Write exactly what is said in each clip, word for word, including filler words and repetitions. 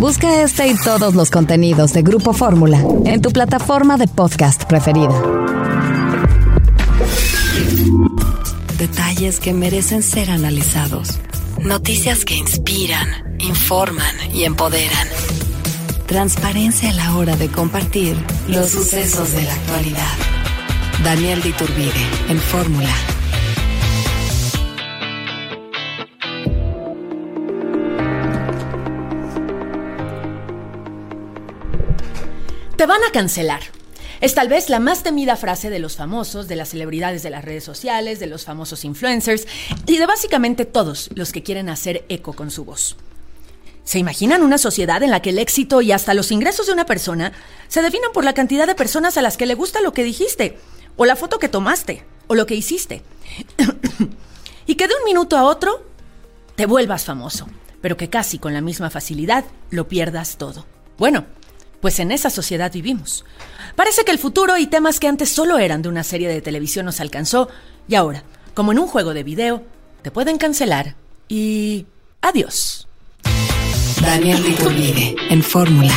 Busca este y todos los contenidos de Grupo Fórmula en tu plataforma de podcast preferida. Detalles que merecen ser analizados. Noticias que inspiran, informan y empoderan. Transparencia a la hora de compartir los sucesos de la actualidad. Daniel de Iturbide, en Fórmula. Te van a cancelar. Es tal vez la más temida frase de los famosos, de las celebridades de las redes sociales, de los famosos influencers y de básicamente todos los que quieren hacer eco con su voz. ¿Se imaginan una sociedad en la que el éxito y hasta los ingresos de una persona se definan por la cantidad de personas a las que le gusta lo que dijiste, o la foto que tomaste, o lo que hiciste? Y que de un minuto a otro te vuelvas famoso, pero que casi con la misma facilidad lo pierdas todo. Bueno, pues en esa sociedad vivimos. Parece que el futuro y temas que antes solo eran de una serie de televisión nos alcanzó, y ahora, como en un juego de video, te pueden cancelar y... adiós. Daniel de Iturbide, en Fórmula.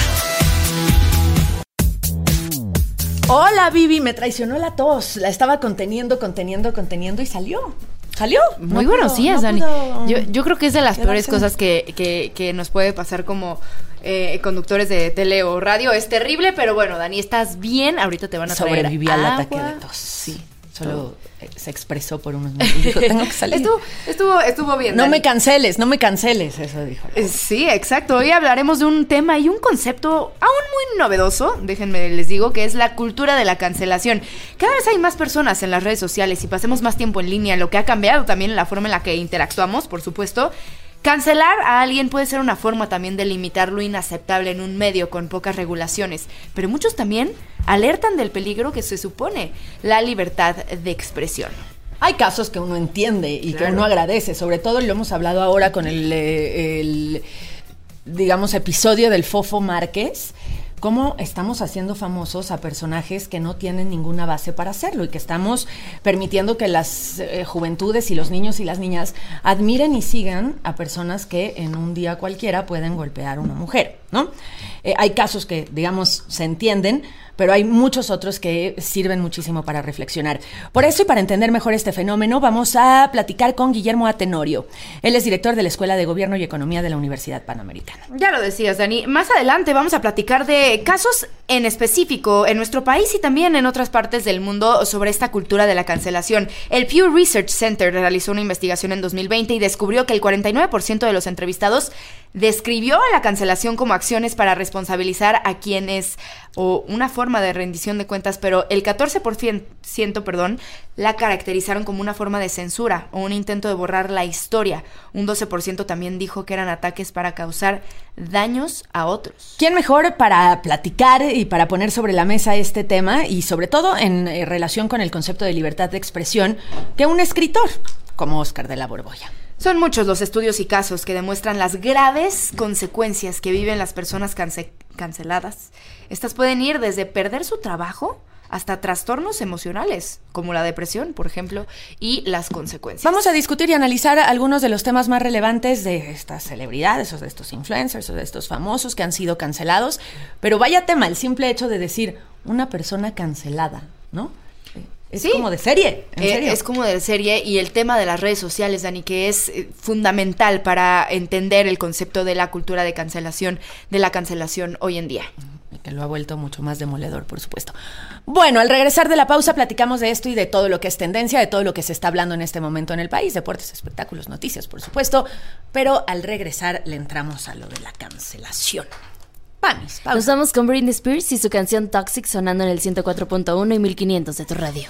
Hola, Vivi, me traicionó la tos. La estaba conteniendo, conteniendo, conteniendo y salió. ¿Salió? Muy no buenos pudo, días, no Dani. pudo... Yo, yo creo que es de las peores Quedarse... cosas que, que, que nos puede pasar como eh, conductores de tele o radio. Es terrible, pero bueno, Dani, ¿estás bien? Ahorita te van a traer Sobreviví al agua. ataque de tos. Sí, solo eh, se expresó por unos minutos. Dijo, tengo que salir. Estuvo, estuvo, estuvo bien, No Dani. me canceles, no me canceles, eso dijo. Eh, Sí, exacto. Hoy hablaremos de un tema y un concepto aún muy novedoso, déjenme les digo, que es la cultura de la cancelación. Cada vez hay más personas en las redes sociales y pasemos más tiempo en línea, lo que ha cambiado también la forma en la que interactuamos, por supuesto. Cancelar a alguien puede ser una forma también de limitar lo inaceptable en un medio con pocas regulaciones, pero muchos también alertan del peligro que se supone la libertad de expresión. Hay casos que uno entiende y Claro. que uno agradece, sobre todo, y lo hemos hablado ahora con el, eh, el digamos, episodio del Fofo Márquez, cómo estamos haciendo famosos a personajes que no tienen ninguna base para hacerlo y que estamos permitiendo que las eh, juventudes y los niños y las niñas admiren y sigan a personas que en un día cualquiera pueden golpear a una mujer, ¿no? Eh, hay casos que, digamos, se entienden, pero hay muchos otros que sirven muchísimo para reflexionar. Por eso y para entender mejor este fenómeno, vamos a platicar con Guillermo A. Tenorio. Él es director de la Escuela de Gobierno y Economía de la Universidad Panamericana. Ya lo decías, Dani. Más adelante vamos a platicar de casos en específico en nuestro país y también en otras partes del mundo sobre esta cultura de la cancelación. El Pew Research Center realizó una investigación en dos mil veinte y descubrió que el cuarenta y nueve por ciento de los entrevistados describió a la cancelación como acciones para responsabilizar a quienes o una forma de rendición de cuentas, pero el catorce por ciento, perdón, la caracterizaron como una forma de censura o un intento de borrar la historia. Un doce por ciento también dijo que eran ataques para causar daños a otros. ¿Quién mejor para platicar y para poner sobre la mesa este tema y sobre todo en eh, relación con el concepto de libertad de expresión que un escritor como Óscar de la Borbolla? Son muchos los estudios y casos que demuestran las graves consecuencias que viven las personas cance- canceladas. Estas pueden ir desde perder su trabajo hasta trastornos emocionales, como la depresión, por ejemplo, y las consecuencias. Vamos a discutir y analizar algunos de los temas más relevantes de estas celebridades o de estos influencers o de estos famosos que han sido cancelados. Pero vaya tema, el simple hecho de decir una persona cancelada, ¿no? Es sí, como de serie, ¿en eh, serio? Es como de serie, y el tema de las redes sociales, Dani, que es eh, fundamental para entender el concepto de la cultura de cancelación, de la cancelación hoy en día. Que lo ha vuelto mucho más demoledor, por supuesto. Bueno, al regresar de la pausa platicamos de esto y de todo lo que es tendencia, de todo lo que se está hablando en este momento en el país, deportes, espectáculos, noticias, por supuesto, pero al regresar le entramos a lo de la cancelación. Vamos, pausa. Nos vamos con Britney Spears y su canción Toxic sonando en el ciento cuatro punto uno y mil quinientos de tu radio.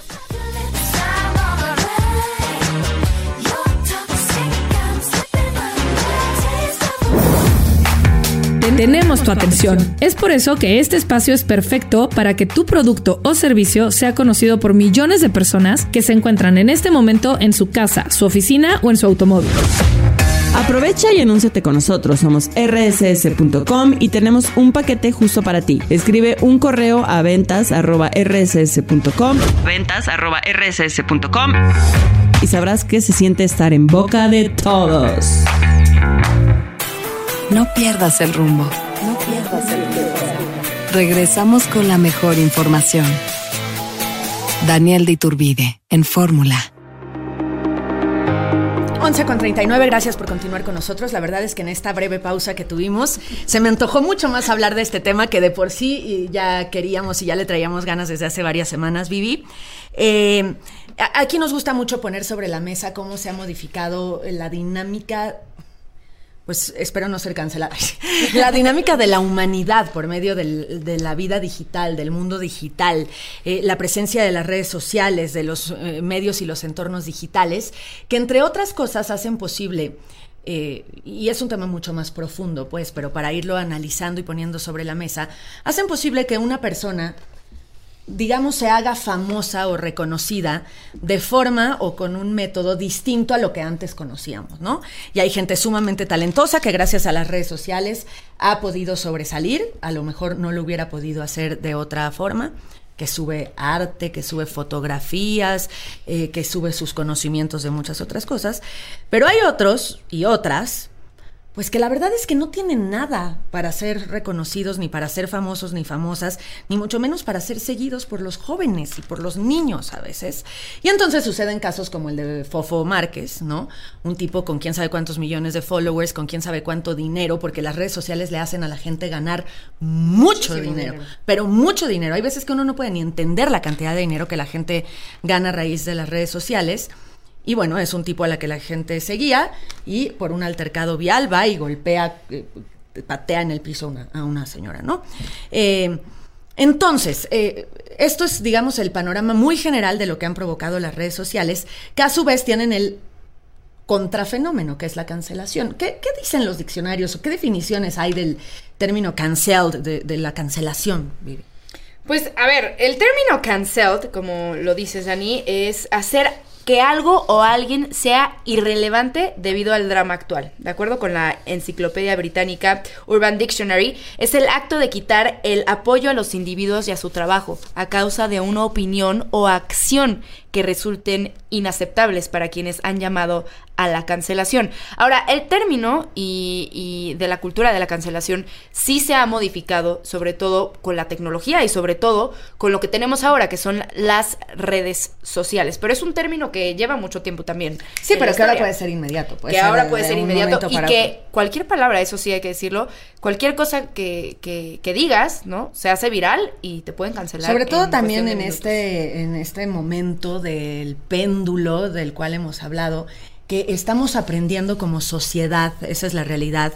Tenemos tu atención. Es por eso que este espacio es perfecto para que tu producto o servicio sea conocido por millones de personas que se encuentran en este momento en su casa, su oficina o en su automóvil. Aprovecha y anúnciate con nosotros. Somos erre ese ese punto com y tenemos un paquete justo para ti. Escribe un correo a ventas arroba erre ese ese punto com ventas arroba erre ese ese punto com y sabrás qué se siente estar en boca de todos. No pierdas el rumbo. No pierdas el rumbo. Regresamos con la mejor información. Daniel de Iturbide, en Fórmula. once con treinta y nueve, gracias por continuar con nosotros. La verdad es que en esta breve pausa que tuvimos se me antojó mucho más hablar de este tema que de por sí ya queríamos y ya le traíamos ganas desde hace varias semanas, Vivi. Eh, aquí nos gusta mucho poner sobre la mesa cómo se ha modificado la dinámica, pues espero no ser cancelada, la dinámica de la humanidad por medio del, de la vida digital, del mundo digital, eh, la presencia de las redes sociales, de los eh, medios y los entornos digitales, que entre otras cosas hacen posible, eh, y es un tema mucho más profundo, pues, pero para irlo analizando y poniendo sobre la mesa, hacen posible que una persona, digamos, se haga famosa o reconocida de forma o con un método distinto a lo que antes conocíamos, ¿no? Y hay gente sumamente talentosa que gracias a las redes sociales ha podido sobresalir, a lo mejor no lo hubiera podido hacer de otra forma, que sube arte, que sube fotografías, eh, que sube sus conocimientos de muchas otras cosas, pero hay otros y otras pues que la verdad es que no tienen nada para ser reconocidos, ni para ser famosos, ni famosas, ni mucho menos para ser seguidos por los jóvenes y por los niños a veces. Y entonces suceden casos como el de Fofo Márquez, ¿no? Un tipo con quién sabe cuántos millones de followers, con quién sabe cuánto dinero, porque las redes sociales le hacen a la gente ganar mucho dinero, dinero, pero mucho dinero. Hay veces que uno no puede ni entender la cantidad de dinero que la gente gana a raíz de las redes sociales. Y bueno, es un tipo a la que la gente seguía y por un altercado vial va y golpea, eh, patea en el piso una, a una señora, ¿no? Eh, entonces, eh, esto es, digamos, el panorama muy general de lo que han provocado las redes sociales, que a su vez tienen el contrafenómeno, que es la cancelación. ¿Qué, qué dicen los diccionarios o qué definiciones hay del término cancelled, de, de la cancelación, Vivi? Pues, a ver, el término cancelled, como lo dices, Dani, es hacer que algo o alguien sea irrelevante debido al drama actual. De acuerdo con la enciclopedia británica Urban Dictionary, es el acto de quitar el apoyo a los individuos y a su trabajo a causa de una opinión o acción que resulten inaceptables para quienes han llamado a la cancelación. Ahora, el término y, y de la cultura de la cancelación sí se ha modificado, sobre todo con la tecnología y sobre todo con lo que tenemos ahora, que son las redes sociales. Pero es un término que lleva mucho tiempo también. Sí, pero que ahora puede ser inmediato. Puede que ser ahora de, puede de ser un inmediato y que otro. Cualquier palabra, eso sí hay que decirlo, cualquier cosa que, que, que digas, ¿no? Se hace viral y te pueden cancelar. Sobre todo en también en de este, en este momento del péndulo del cual hemos hablado, que estamos aprendiendo como sociedad, esa es la realidad,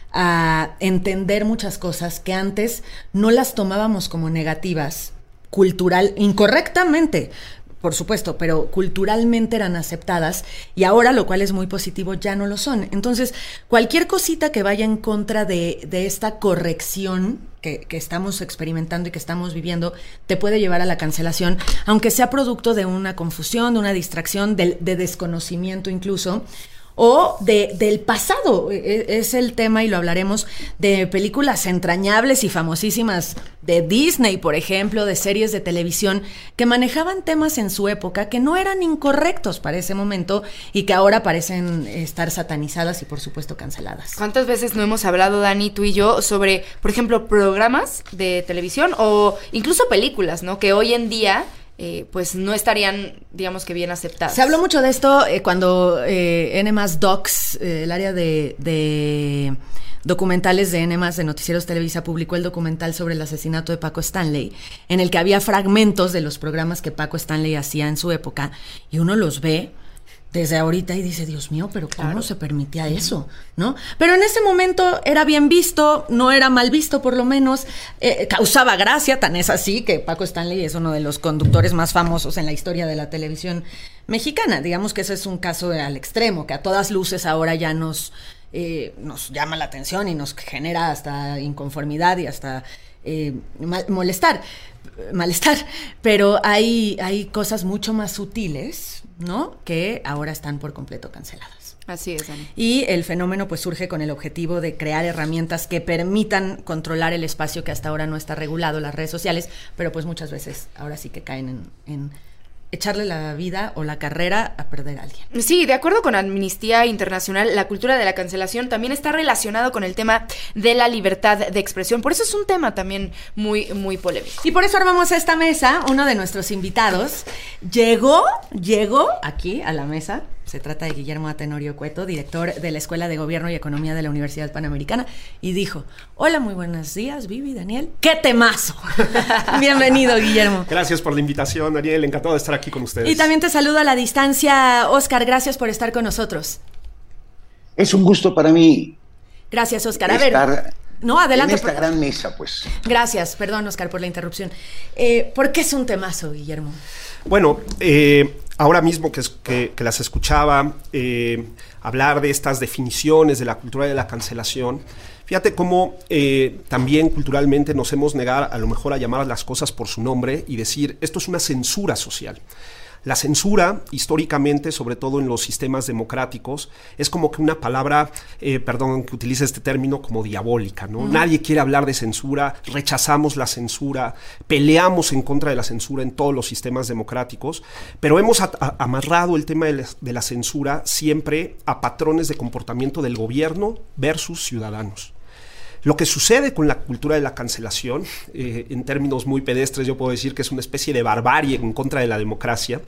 a entender muchas cosas que antes no las tomábamos como negativas, cultural, incorrectamente, por supuesto, pero culturalmente eran aceptadas y ahora, lo cual es muy positivo, ya no lo son. Entonces, cualquier cosita que vaya en contra de, de esta corrección que, que estamos experimentando y que estamos viviendo, te puede llevar a la cancelación, aunque sea producto de una confusión, de una distracción, de, de desconocimiento incluso, o de, del pasado. Es el tema, y lo hablaremos, de películas entrañables y famosísimas de Disney, por ejemplo, de series de televisión que manejaban temas en su época que no eran incorrectos para ese momento y que ahora parecen estar satanizadas y, por supuesto, canceladas. ¿Cuántas veces no hemos hablado, Dani, tú y yo, sobre, por ejemplo, programas de televisión o incluso películas, ¿no? Que hoy en día Eh, pues no estarían, digamos que bien aceptadas. Se habló mucho de esto eh, cuando eh, N más Docs, eh, el área de, de documentales de N más, de Noticieros Televisa, publicó el documental sobre el asesinato de Paco Stanley, en el que había fragmentos de los programas que Paco Stanley hacía en su época, y uno los ve desde ahorita y dice, Dios mío, pero ¿cómo claro. se permitía eso? ¿No? Pero en ese momento era bien visto, no era mal visto por lo menos, eh, causaba gracia, tan es así que Paco Stanley es uno de los conductores más famosos en la historia de la televisión mexicana. Digamos que ese es un caso al extremo, que a todas luces ahora ya nos, eh, nos llama la atención y nos genera hasta inconformidad y hasta eh, mal, molestar, malestar. Pero hay, hay cosas mucho más sutiles, ¿no?, que ahora están por completo canceladas. Así es, Dani. Y el fenómeno pues surge con el objetivo de crear herramientas que permitan controlar el espacio que hasta ahora no está regulado, las redes sociales, pero pues muchas veces ahora sí que caen en, en echarle la vida o la carrera a perder a alguien. Sí, de acuerdo con Amnistía Internacional, la cultura de la cancelación también está relacionado con el tema de la libertad de expresión. Por eso es un tema también muy, muy polémico. Y por eso armamos esta mesa. Uno de nuestros invitados llegó, llegó aquí a la mesa. Se trata de Guillermo Tenorio Cueto, director de la Escuela de Gobierno y Economía de la Universidad Panamericana, y dijo: hola, muy buenos días, Vivi, Daniel. ¡Qué temazo! Bienvenido, Guillermo. Gracias por la invitación, Daniel. Encantado de estar aquí con ustedes. Y también te saludo a la distancia, Oscar. Gracias por estar con nosotros. Es un gusto para mí. Gracias, Oscar. A estar ver... No, adelante. En esta por... gran mesa, pues. Gracias, perdón, Oscar, por la interrupción. Eh, ¿Por qué es un temazo, Guillermo? Bueno, eh, ahora mismo que, que, que las escuchaba eh, hablar de estas definiciones de la cultura de la cancelación, fíjate cómo eh, también culturalmente nos hemos negado a lo mejor a llamar las cosas por su nombre y decir, esto es una censura social. La censura, históricamente, sobre todo en los sistemas democráticos, es como que una palabra, eh, perdón que utilice este término, como diabólica, ¿no? Uh-huh. Nadie quiere hablar de censura, rechazamos la censura, peleamos en contra de la censura en todos los sistemas democráticos, pero hemos a- a- amarrado el tema de la, de la censura siempre a patrones de comportamiento del gobierno versus ciudadanos. Lo que sucede con la cultura de la cancelación, eh, en términos muy pedestres, yo puedo decir que es una especie de barbarie en contra de la democracia.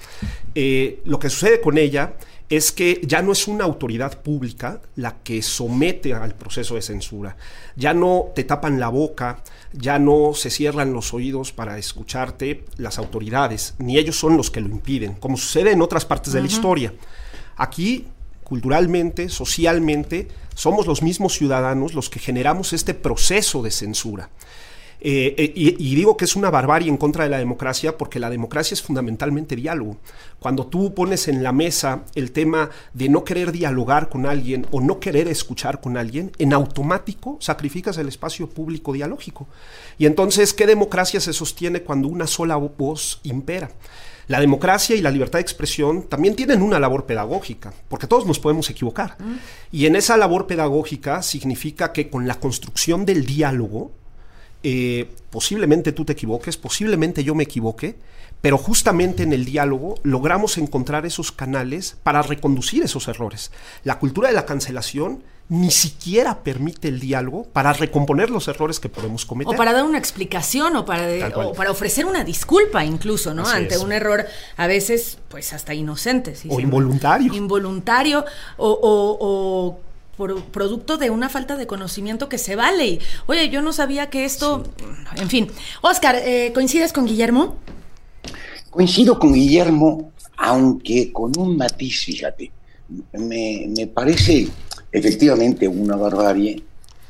Eh, lo que sucede con ella es que ya no es una autoridad pública la que somete al proceso de censura. Ya no te tapan la boca, ya no se cierran los oídos para escucharte las autoridades, ni ellos son los que lo impiden, como sucede en otras partes de uh-huh. la historia. Aquí, culturalmente, socialmente, somos los mismos ciudadanos los que generamos este proceso de censura. Eh, eh, y, y digo que es una barbarie en contra de la democracia porque la democracia es fundamentalmente diálogo. Cuando tú pones en la mesa el tema de no querer dialogar con alguien o no querer escuchar con alguien, en automático sacrificas el espacio público dialógico. Y entonces, ¿qué democracia se sostiene cuando una sola voz impera? La democracia y la libertad de expresión también tienen una labor pedagógica, porque todos nos podemos equivocar. Mm. Y en esa labor pedagógica significa que con la construcción del diálogo, eh, posiblemente tú te equivoques, posiblemente yo me equivoque, pero justamente en el diálogo logramos encontrar esos canales para reconducir esos errores. La cultura de la cancelación ni siquiera permite el diálogo para recomponer los errores que podemos cometer. O para dar una explicación, o para, de, o para ofrecer una disculpa incluso, ¿no? Así Ante es. un error a veces, pues hasta inocente. ¿sí? O involuntario. Involuntario, o... o, o por producto de una falta de conocimiento que se vale. Y, oye, yo no sabía que esto... Sí. En fin. Oscar, eh, ¿coincides con Guillermo? Coincido con Guillermo, aunque con un matiz, fíjate. Me, me parece efectivamente una barbarie.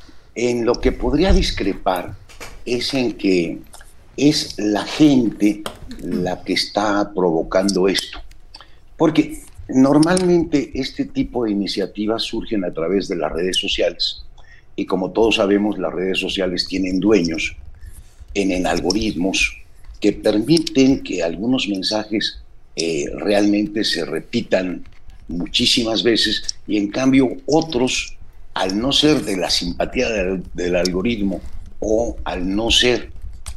En lo que podría discrepar es en que es la gente la que está provocando esto. Porque normalmente este tipo de iniciativas surgen a través de las redes sociales. Y como todos sabemos, las redes sociales tienen dueños en, en algoritmos que permiten que algunos mensajes eh, realmente se repitan muchísimas veces y en cambio otros, al no ser de la simpatía del, del algoritmo o al no ser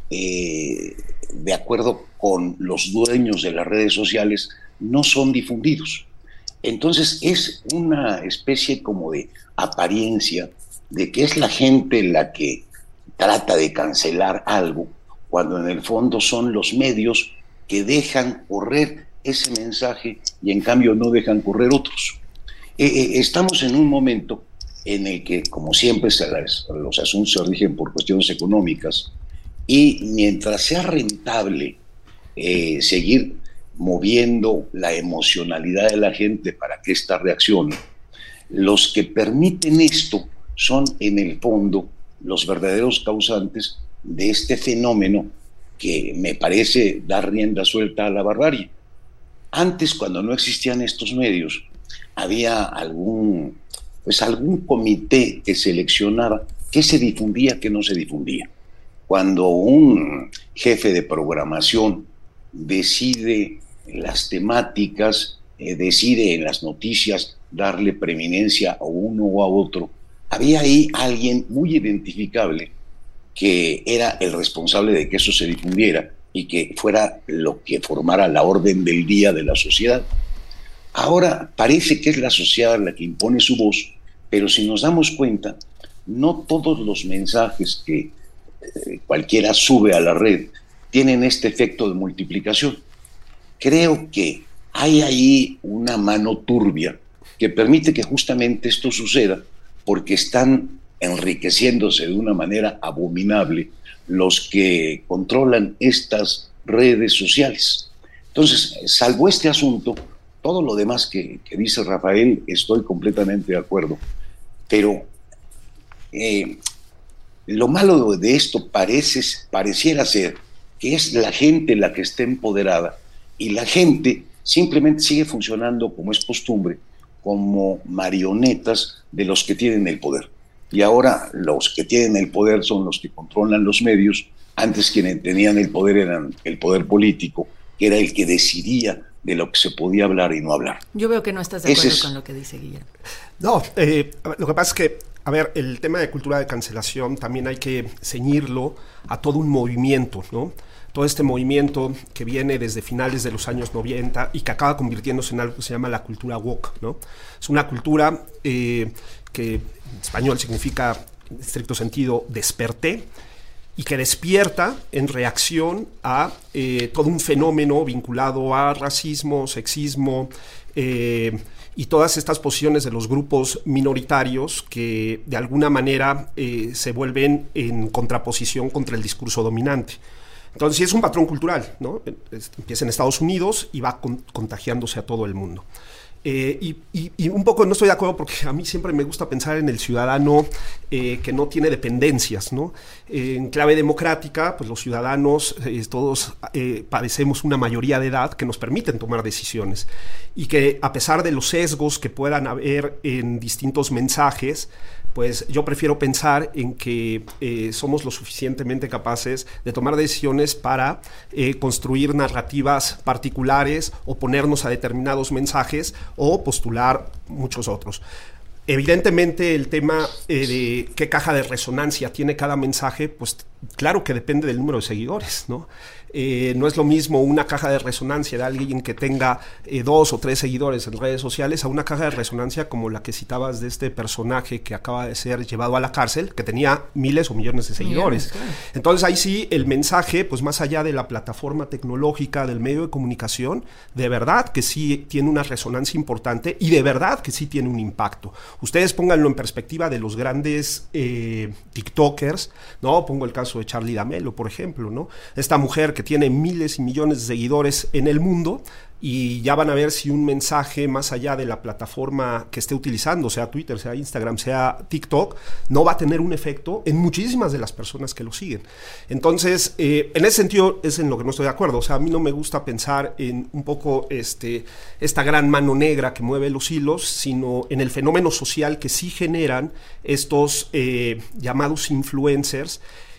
eh, de acuerdo con los dueños de las redes sociales, no son difundidos. Entonces es una especie como de apariencia de que es la gente la que trata de cancelar algo, cuando en el fondo son los medios que dejan correr ese mensaje y en cambio no dejan correr otros. Eh, eh, estamos en un momento en el que, como siempre, se las, los asuntos se rigen por cuestiones económicas y mientras sea rentable eh, seguir moviendo la emocionalidad de la gente para que ésta reaccione, los que permiten esto son en el fondo los verdaderos causantes de este fenómeno que me parece dar rienda suelta a la barbarie. Antes, cuando no existían estos medios, había algún, pues algún comité que seleccionaba qué se difundía, qué no se difundía. Cuando un jefe de programación decide las temáticas, eh, decide en las noticias darle preeminencia a uno o a otro, había ahí alguien muy identificable que era el responsable de que eso se difundiera y que fuera lo que formara la orden del día de la sociedad. Ahora parece que es la sociedad la que impone su voz, pero si nos damos cuenta, no todos los mensajes que eh, cualquiera sube a la red tienen este efecto de multiplicación. Creo que hay ahí una mano turbia que permite que justamente esto suceda, porque están enriqueciéndose de una manera abominable los que controlan estas redes sociales. Entonces, salvo este asunto, todo lo demás que, que dice Rafael, estoy completamente de acuerdo. Pero eh, lo malo de esto parece, pareciera ser que es la gente la que está empoderada y la gente simplemente sigue funcionando, como es costumbre, como marionetas de los que tienen el poder. Y ahora los que tienen el poder son los que controlan los medios. Antes quienes tenían el poder eran el poder político, que era el que decidía de lo que se podía hablar y no hablar. Yo veo que no estás de acuerdo es... con lo que dice Guillermo. No, eh, lo que pasa es que, a ver, el tema de cultura de cancelación también hay que ceñirlo a todo un movimiento, ¿no? Todo este movimiento que viene desde finales de los años noventa y que acaba convirtiéndose en algo que se llama la cultura woke, ¿no? Es una cultura eh, que en español significa, en estricto sentido, desperté, y que despierta en reacción a eh, todo un fenómeno vinculado a racismo, sexismo eh, y todas estas posiciones de los grupos minoritarios que de alguna manera eh, se vuelven en contraposición contra el discurso dominante. Entonces sí es un patrón cultural, ¿no? Empieza en Estados Unidos y va con, contagiándose a todo el mundo. Eh, y, y, y un poco no estoy de acuerdo porque a mí siempre me gusta pensar en el ciudadano eh, que no tiene dependencias, ¿no? Eh, en clave democrática, pues los ciudadanos eh, todos eh, padecemos una mayoría de edad que nos permiten tomar decisiones y que a pesar de los sesgos que puedan haber en distintos mensajes, pues yo prefiero pensar en que eh, somos lo suficientemente capaces de tomar decisiones para eh, construir narrativas particulares, oponernos a determinados mensajes o postular muchos otros. Evidentemente el tema eh, de qué caja de resonancia tiene cada mensaje, pues claro que depende del número de seguidores, ¿no? Eh, no es lo mismo una caja de resonancia de alguien que tenga eh, dos o tres seguidores en redes sociales a una caja de resonancia como la que citabas de este personaje que acaba de ser llevado a la cárcel, que tenía miles o millones de seguidores. Millones, claro. Entonces ahí sí el mensaje, pues más allá de la plataforma tecnológica, del medio de comunicación, de verdad que sí tiene una resonancia importante y de verdad que sí tiene un impacto. Ustedes pónganlo en perspectiva de los grandes eh, TikTokers, ¿no? Pongo el caso de Charli D'Amelio, por ejemplo, ¿no? Esta mujer que tiene miles y millones de seguidores en el mundo y ya van a ver si un mensaje más allá de la plataforma que esté utilizando, sea Twitter, sea Instagram, sea TikTok, no va a tener un efecto en muchísimas de las personas que lo siguen. Entonces, eh, en ese sentido es en lo que no estoy de acuerdo. O sea, a mí no me gusta pensar en un poco este, esta gran mano negra que mueve los hilos, sino en el fenómeno social que sí generan estos eh, llamados influencers,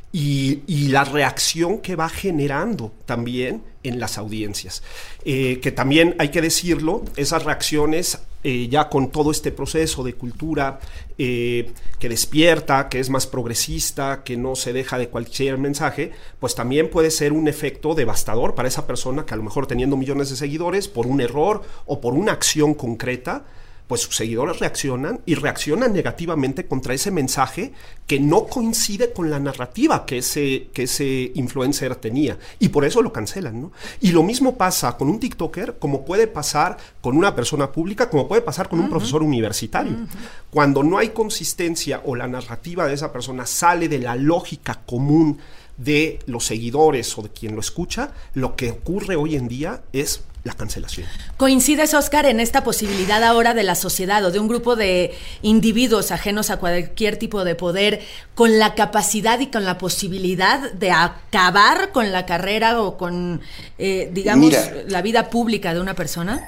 Y, y la reacción que va generando también en las audiencias. Eh, que también hay que decirlo, esas reacciones eh, ya con todo este proceso de cultura eh, que despierta, que es más progresista, que no se deja de cualquier mensaje, pues también puede ser un efecto devastador para esa persona que a lo mejor teniendo millones de seguidores, por un error o por una acción concreta, pues sus seguidores reaccionan y reaccionan negativamente contra ese mensaje que no coincide con la narrativa que ese, que ese influencer tenía, y por eso lo cancelan, ¿no? Y lo mismo pasa con un TikToker, como puede pasar con una persona pública, como puede pasar con uh-huh. un profesor universitario. Uh-huh. Cuando no hay consistencia o la narrativa de esa persona sale de la lógica común de los seguidores o de quien lo escucha, lo que ocurre hoy en día es la cancelación. ¿Coincides, Oscar, en esta posibilidad ahora de la sociedad o de un grupo de individuos ajenos a cualquier tipo de poder con la capacidad y con la posibilidad de acabar con la carrera o con, eh, digamos, Mira, la vida pública de una persona?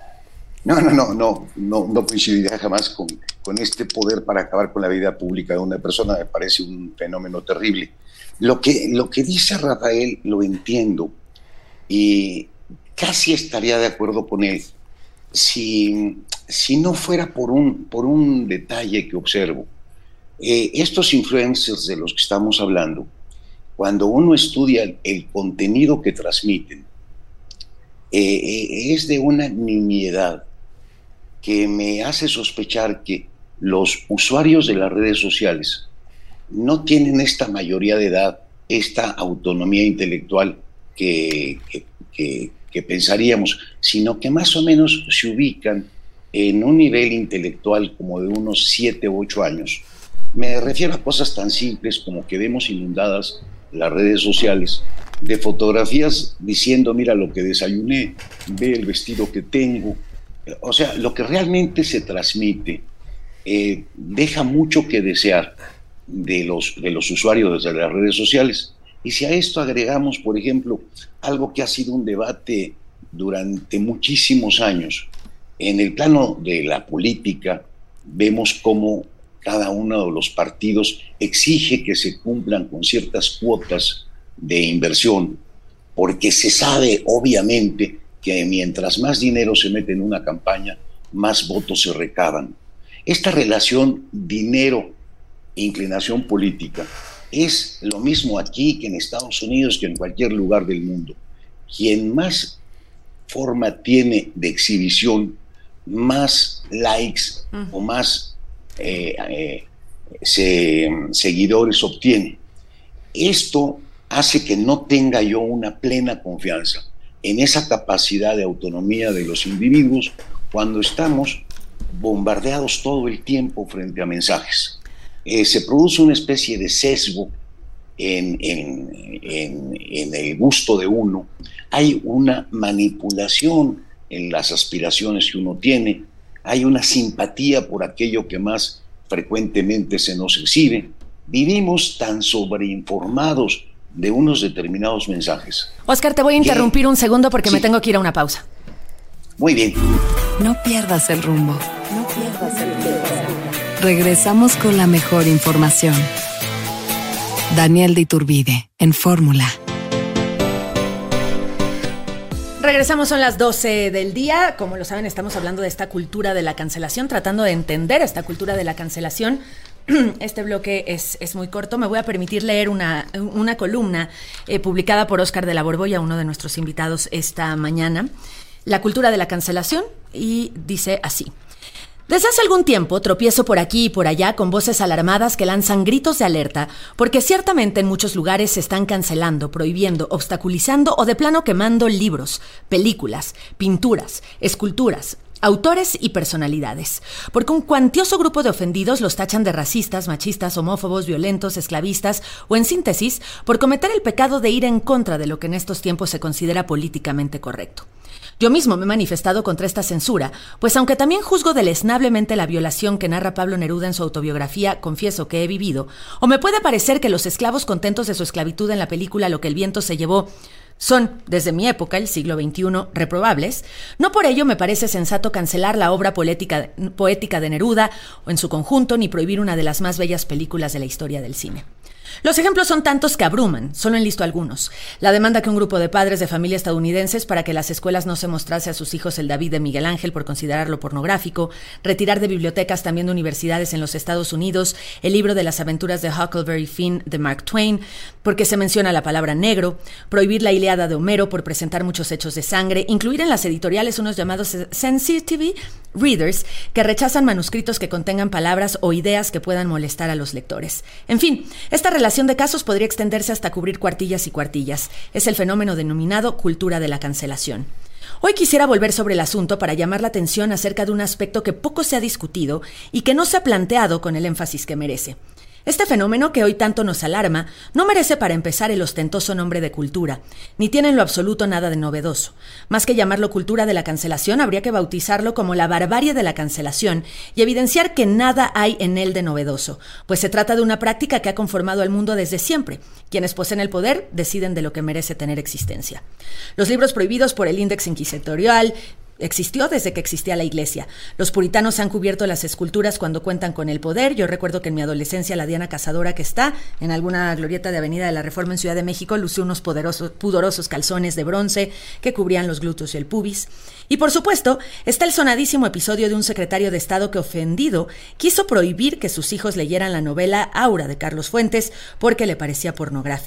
No, no, no, no, no, no coincidiría jamás con, con este poder para acabar con la vida pública de una persona. Me parece un fenómeno terrible. Lo que, lo que dice Rafael lo entiendo y casi estaría de acuerdo con él si, si no fuera por un, por un detalle que observo. Eh, estos influencers de los que estamos hablando cuando uno estudia el, el contenido que transmiten, eh, eh, es de una nimiedad que me hace sospechar que los usuarios de las redes sociales no tienen esta mayoría de edad, esta autonomía intelectual que, que, que, que pensaríamos, sino que más o menos se ubican en un nivel intelectual como de unos siete u ocho años. Me refiero a cosas tan simples como que vemos inundadas las redes sociales de fotografías diciendo, mira lo que desayuné, ve el vestido que tengo. O sea, lo que realmente se transmite eh, deja mucho que desear de los, de los usuarios de las redes sociales. Y si a esto agregamos, por ejemplo, algo que ha sido un debate durante muchísimos años, en el plano de la política, vemos cómo cada uno de los partidos exige que se cumplan con ciertas cuotas de inversión, porque se sabe, obviamente, que mientras más dinero se mete en una campaña, más votos se recaban. Esta relación dinero-inclinación política es lo mismo aquí que en Estados Unidos, que en cualquier lugar del mundo. Quien más forma tiene de exhibición, más likes uh-huh. o más eh, eh, se, seguidores obtiene. Esto hace que no tenga yo una plena confianza en esa capacidad de autonomía de los individuos cuando estamos bombardeados todo el tiempo frente a mensajes. Eh, se produce una especie de sesgo en, en, en, en el gusto de uno. Hay una manipulación en las aspiraciones que uno tiene, hay una simpatía por aquello que más frecuentemente se nos exhibe. Vivimos tan sobreinformados de unos determinados mensajes. Oscar, te voy a interrumpir que... un segundo porque sí. me tengo que ir a una pausa. Muy bien. No pierdas el rumbo. No pierdas el rumbo. Regresamos con la mejor información. Daniel de Iturbide, en Fórmula. Regresamos, son las doce del día. Como lo saben, estamos hablando de esta cultura de la cancelación, tratando de entender esta cultura de la cancelación. Este bloque es, es muy corto. Me voy a permitir leer una, una columna eh, publicada por Óscar de la Borbolla, uno de nuestros invitados esta mañana. La cultura de la cancelación, y dice así. Desde hace algún tiempo tropiezo por aquí y por allá con voces alarmadas que lanzan gritos de alerta, porque ciertamente en muchos lugares se están cancelando, prohibiendo, obstaculizando o de plano quemando libros, películas, pinturas, esculturas, autores y personalidades, porque un cuantioso grupo de ofendidos los tachan de racistas, machistas, homófobos, violentos, esclavistas o, en síntesis, por cometer el pecado de ir en contra de lo que en estos tiempos se considera políticamente correcto. Yo mismo me he manifestado contra esta censura, pues aunque también juzgo deleznablemente la violación que narra Pablo Neruda en su autobiografía Confieso que he vivido, o me puede parecer que los esclavos contentos de su esclavitud en la película Lo que el viento se llevó son, desde mi época, el siglo veintiuno, reprobables, no por ello me parece sensato cancelar la obra poética, poética de Neruda o en su conjunto, ni prohibir una de las más bellas películas de la historia del cine. Los ejemplos son tantos que abruman, solo enlisto algunos. La demanda que un grupo de padres de familia estadounidenses para que las escuelas no se mostrase a sus hijos el David de Miguel Ángel por considerarlo pornográfico, retirar de bibliotecas también de universidades en los Estados Unidos el libro de las aventuras de Huckleberry Finn de Mark Twain porque se menciona la palabra negro, prohibir la Ilíada de Homero por presentar muchos hechos de sangre, incluir en las editoriales unos llamados sensitive readers que rechazan manuscritos que contengan palabras o ideas que puedan molestar a los lectores. En fin, esta relación de casos podría extenderse hasta cubrir cuartillas y cuartillas. Es el fenómeno denominado cultura de la cancelación. Hoy quisiera volver sobre el asunto para llamar la atención acerca de un aspecto que poco se ha discutido y que no se ha planteado con el énfasis que merece. Este fenómeno que hoy tanto nos alarma no merece para empezar el ostentoso nombre de cultura, ni tiene en lo absoluto nada de novedoso. Más que llamarlo cultura de la cancelación, habría que bautizarlo como la barbarie de la cancelación y evidenciar que nada hay en él de novedoso, pues se trata de una práctica que ha conformado al mundo desde siempre. Quienes poseen el poder deciden de lo que merece tener existencia. Los libros prohibidos por el Índex Inquisitorial existió desde que existía la iglesia. Los puritanos han cubierto las esculturas cuando cuentan con el poder. Yo recuerdo que en mi adolescencia la Diana Cazadora que está en alguna glorieta de Avenida de la Reforma en Ciudad de México lució unos poderosos, pudorosos calzones de bronce que cubrían los glúteos y el pubis. Y por supuesto, está el sonadísimo episodio de un secretario de Estado que, ofendido, quiso prohibir que sus hijos leyeran la novela Aura de Carlos Fuentes porque le parecía pornográfica.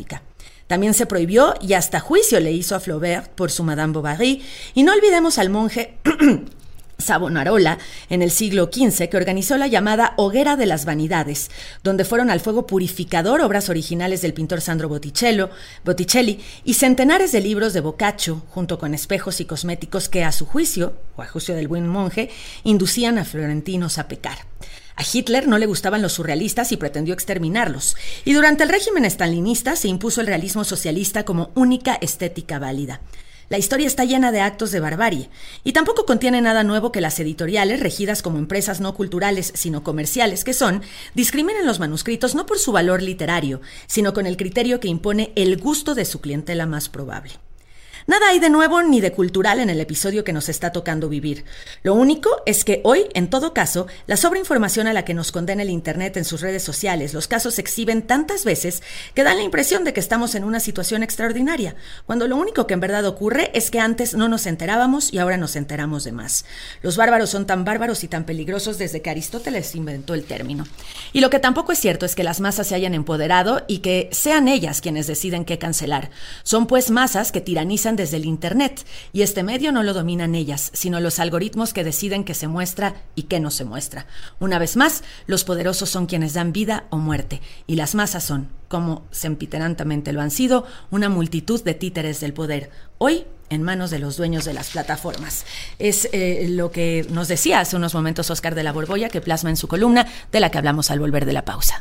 También se prohibió y hasta juicio le hizo a Flaubert por su Madame Bovary. Y no olvidemos al monje Savonarola, en el siglo quince, que organizó la llamada Hoguera de las Vanidades, donde fueron al fuego purificador obras originales del pintor Sandro Botticelli, Botticelli y centenares de libros de Boccaccio, junto con espejos y cosméticos que, a su juicio, o a juicio del buen monje, inducían a florentinos a pecar. A Hitler no le gustaban los surrealistas y pretendió exterminarlos. Y durante el régimen estalinista se impuso el realismo socialista como única estética válida. La historia está llena de actos de barbarie, y tampoco contiene nada nuevo que las editoriales, regidas como empresas no culturales, sino comerciales que son, discriminen los manuscritos no por su valor literario, sino con el criterio que impone el gusto de su clientela más probable. Nada hay de nuevo ni de cultural en el episodio que nos está tocando vivir. Lo único es que hoy, en todo caso, la sobreinformación a la que nos condena el Internet en sus redes sociales, los casos se exhiben tantas veces que dan la impresión de que estamos en una situación extraordinaria, cuando lo único que en verdad ocurre es que antes no nos enterábamos y ahora nos enteramos de más. Los bárbaros son tan bárbaros y tan peligrosos desde que Aristóteles inventó el término. Y lo que tampoco es cierto es que las masas se hayan empoderado y que sean ellas quienes deciden qué cancelar. Son pues masas que tiranizan desde el Internet, y este medio no lo dominan ellas, sino los algoritmos que deciden qué se muestra y qué no se muestra. Una vez más, los poderosos son quienes dan vida o muerte, y las masas son, como sempiternamente lo han sido, una multitud de títeres del poder, hoy en manos de los dueños de las plataformas. Es eh, lo que nos decía hace unos momentos Óscar de la Borbolla, que plasma en su columna, de la que hablamos al volver de la pausa.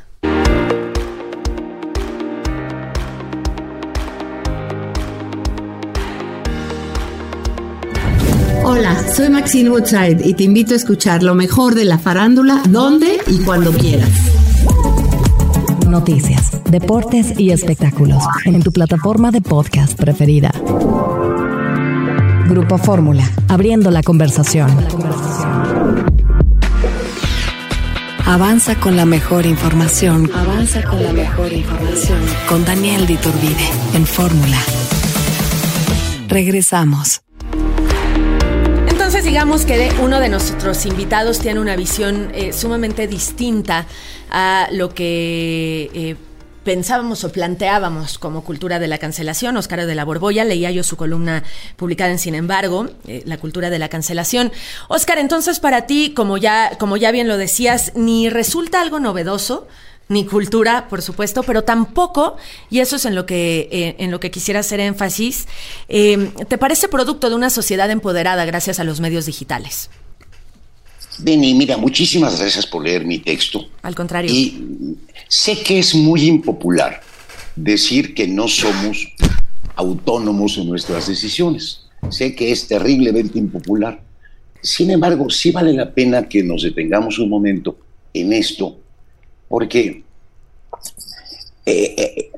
Hola, soy Maxine Woodside y te invito a escuchar lo mejor de la farándula, donde y cuando quieras. Noticias, deportes y espectáculos en tu plataforma de podcast preferida. Grupo Fórmula, abriendo la conversación. Avanza con la mejor información. Avanza con la mejor información. Con Daniel de Iturbide en Fórmula. Regresamos. Entonces digamos que de uno de nuestros invitados tiene una visión eh, sumamente distinta a lo que eh, pensábamos o planteábamos como cultura de la cancelación. Óscar de la Borbolla, leía yo su columna publicada en Sin embargo, eh, la cultura de la cancelación. Óscar, entonces para ti, como ya, como ya bien lo decías, ni resulta algo novedoso, ni cultura, por supuesto, pero tampoco, y eso es en lo que eh, en lo que quisiera hacer énfasis, eh, ¿te parece producto de una sociedad empoderada gracias a los medios digitales? Beni, mira, muchísimas gracias por leer mi texto. Al contrario. Y sé que es muy impopular decir que no somos autónomos en nuestras decisiones. Sé que es terriblemente impopular. Sin embargo, sí vale la pena que nos detengamos un momento en esto, porque eh, eh,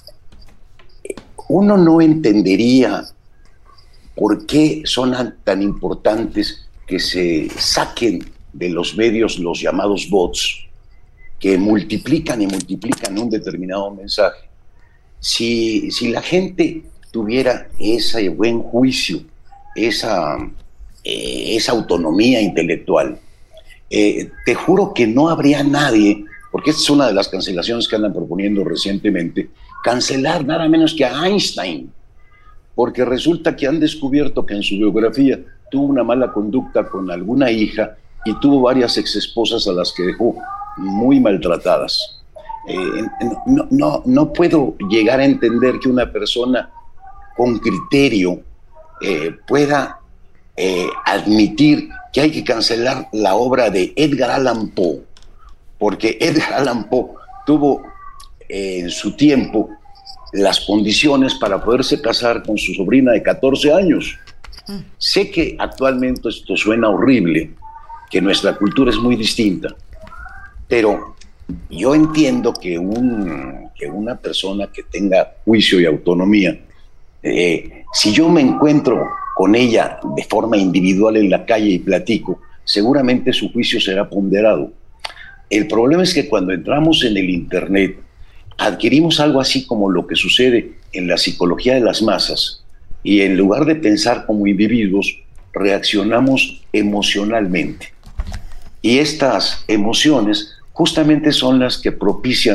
uno no entendería por qué son tan importantes que se saquen de los medios los llamados bots, que multiplican y multiplican un determinado mensaje. Si, si la gente tuviera ese buen juicio, esa, eh, esa autonomía intelectual, eh, te juro que no habría nadie. Porque esta es una de las cancelaciones que andan proponiendo recientemente, cancelar nada menos que a Einstein, porque resulta que han descubierto que en su biografía tuvo una mala conducta con alguna hija y tuvo varias exesposas a las que dejó muy maltratadas. Eh, no, no, no puedo llegar a entender que una persona con criterio eh, pueda eh, admitir que hay que cancelar la obra de Edgar Allan Poe, porque Edgar Allan Poe tuvo eh, en su tiempo las condiciones para poderse casar con su sobrina de catorce años. Mm. Sé que actualmente esto suena horrible, que nuestra cultura es muy distinta, pero yo entiendo que, un, que una persona que tenga juicio y autonomía, eh, si yo me encuentro con ella de forma individual en la calle y platico, seguramente su juicio será ponderado. El problema es que cuando entramos en el Internet, adquirimos algo así como lo que sucede en la psicología de las masas, y en lugar de pensar como individuos, reaccionamos emocionalmente. Y estas emociones justamente son las que propician